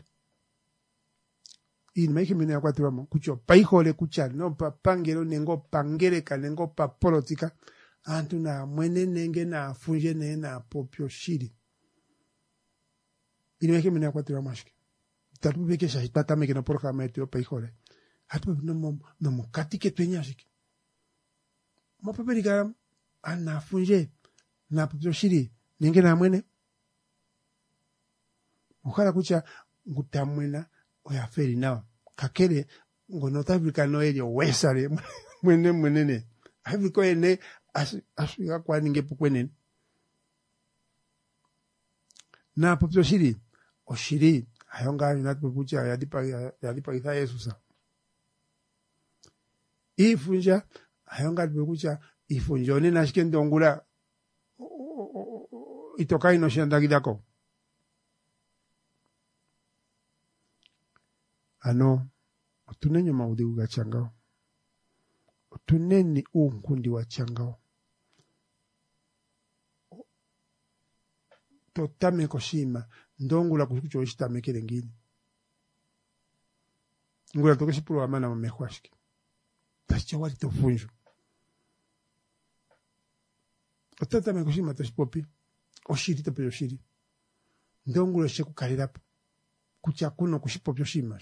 in maiki mine akwatiwamo kucho paihole kuchali no papangelo nengo pangereka nengo pa politika antu na mwene nenge na funje ne na popyo shiri in maiki mine akwatiwamo ashike tatu beke shahitata meke no programa etu paihole hatu no mukatike twenya ashike mo paperika ana funje na popyo shiri nenge na mwene ukhala kucha ngutamwena oyaferi nawa kakere ngono Africa no elio wesale mwene Africa ene Africa kwa ninge pukwene na popyo shiri oshiri ayonga yunatu kucha yadipa itha Yesusa ifunja ayonga kucha ifunjone nashike ndongula itokai no shandagidako ano otunenyo maudi ugachangao otuneni unkundi wachangao totame koshima ndongula kuchucho ishitame kile ngini ngula tokeshipuru amana mamehwashike tachicha wali tofunjo otatame koshima toshipopi oshiri tope oshiri ndongula sheku kalirapo kucha kuno kushipopi oshima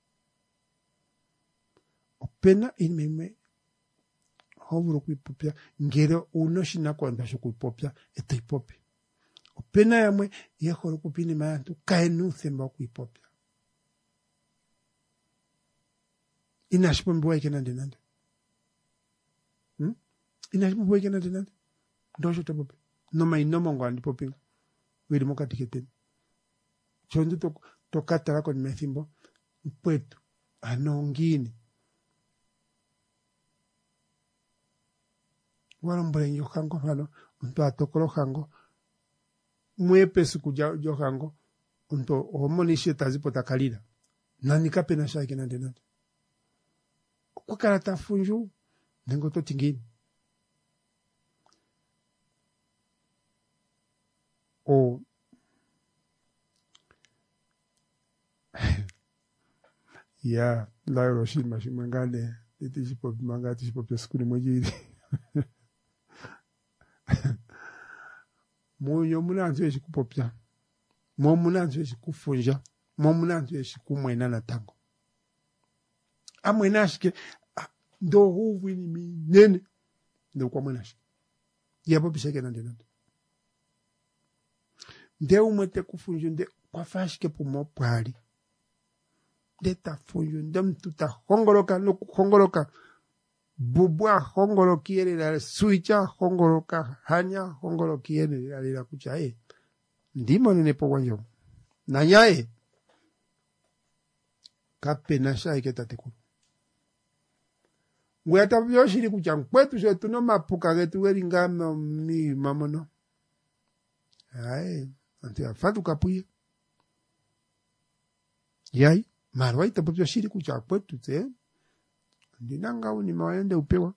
opena inmeme hovuru kuipopya ngere uno shina kwanda shukupopya etoipopi opena yamwe yehoro kupini mantu kaenu themba kuipopya inashipombiwa ikenande nande inashipombiwa ikenande nande ndosho tepopi noma inomongo andipopinga wili mokatiketeni chondu tokatala kwa nimethimbo mpwetu anongini walombole nyohango hano mtu atokolo hango mwepesu kuja johango mtu homonishe tazipo takalila nani kapena shake nande kwa karata funju nengo to tingini ya la Hiroshima shimangane itishipo manga tishipo pia skuli mwejiri moyo munanzu eshikupopya mo munanzu eshikufunja mo munanzu eshikumwena na tango amwena ashike ndo huvini minene ndo kwa mwena ashike yabo bisheke nande nde umwete kufunja nde kwa fashike pumo pwali deta funju ndem tuta hongoloka no hongoloka bubwa hongolokiere la suicha hongoloka hanya hongolokiere la kucha ndimo nepo wanjo nanyae kapena shai ketateku ngweta byoshiri kucha kwetu shetu no mapuka getu weringama mi mamono ante afatu kapuye yai marwa itapopyo shiri kucha kwetu te ndinanga uni maende upewa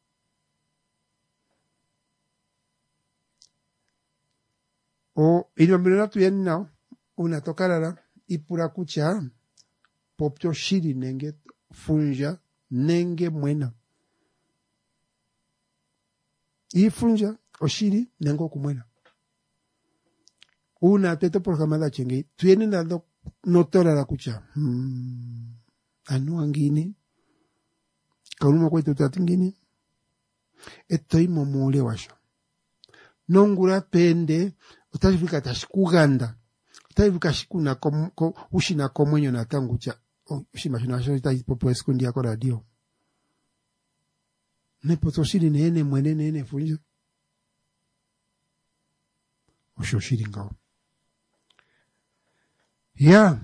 ino mbilo tu yeni nao unatokalala ipura kucha popyo shiri nenge funja nenge mwena ifunja oshiri nengo kumwena una tete por kamada chengi tuyeni nando notora la kucha anu angini kauluma kwetu tatingini Etoi momule washo. Nongura pende, utafika tashikuganda. Utafika shikuna ushina komwenyo na tangucha. Ushima shina washo ita popo eskundi yako radio. Nepotoshiri nene mwene nene funjo. Ushoshiri ngao. Ya.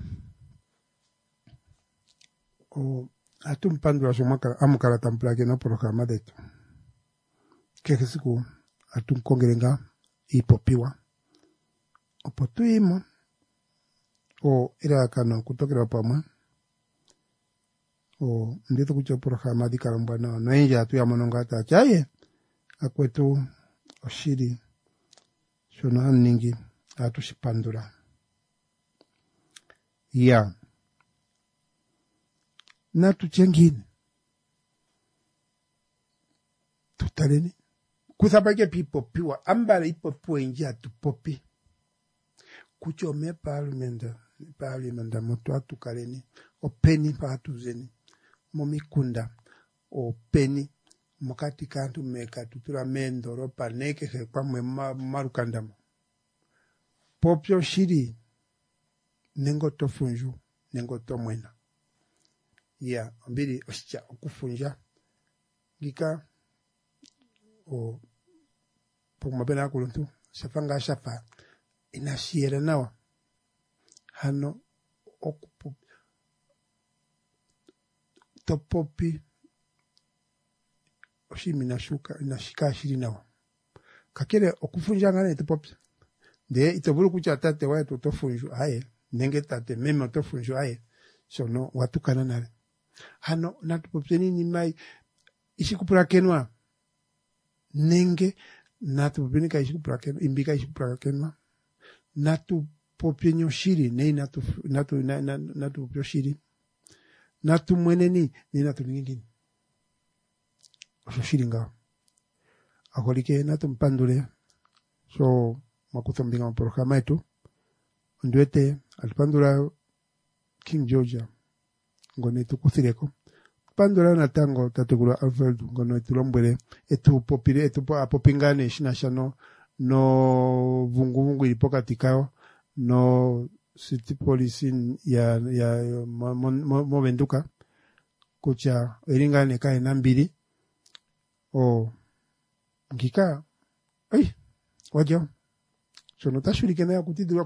Atumpandura shomaka amukala tamplake no programa detu. Keke siku atunkongerenga ipopiwa. Opotuimo. O ira kano kutokera pamwe. O ndito kucho programa di karamba no enja tu ya monongata chaye. Akwetu oshiri. Shono ningi atushipandura. Ya. Na tuchengine. Tutaleni. Kusabake pipopiwa. Ambara ipopiwa inji atupopi. Kuchome parlimenta moto atukaleni. Openi pa atuzeni. Momikunda. Openi. Mokati kantu meka tutura mendoro paneke kwa mwe marukandamo. Popyo shiri. Nengo tofunju. Nengo tomwena. Ya, mbili oshicha okufunja. Gika o pomabena kuluntu shafanga shafa inashiera nawa hano okupu topopi oshimi nashuka inashika shiri nawa kakere okufunja ngane topopi de itoburu kucha tate wa tofunju aye nenge tate meme tofunju aye sono watukana nale hano natupopeni ni mai ishikupura kenwa nenge natupopeni ka ishikupura kenwa imbika ishikupura kenwa natupopeni shiri nei natupopeni shiri natumweneni nei natulingini shiri nga akolike natumpandule so makuthambinga programa yetu nduete alipandula King Georgia ngone tukuthireko pandora na tango tategura Alfred ngone tulombwele etupopire apopingane shinashano no vungu ilipokatikao no city police ya movenduka kucha elingane kae na mbili o ngika wajo sono tashurikena ya kutidwa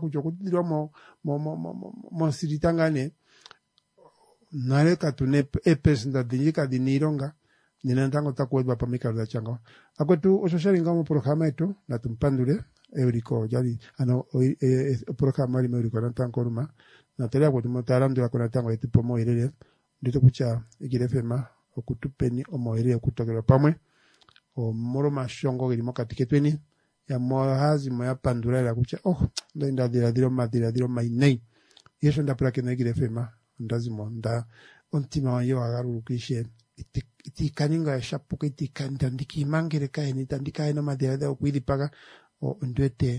mo siritangane nare katune epes nda dinjika dinironga ninantango takuwedwa pamika za chango akwetu ososhari ngamo programa etu na tumpandule euriko jali programa li meuriko nantango ruma na tele akwetu motarandu ya kuna tango etipo moirele ndito kucha igirefema okutupeni omoire okutokera pamwe o moro mashongo gilimo katiketweni ya mohazi moya pandura la kucha ndo dira mainei yeso ndapula kena igirefema ndazimo nda ontima wanyo agaru kishe itikaninga ya shapuka itikanda ndikimangere kae nitandika ina madera da okwili paga o ndwete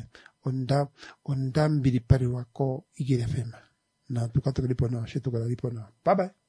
onda mbili pari wako igirefema na tukatokalipo na shetukalipo na bye bye.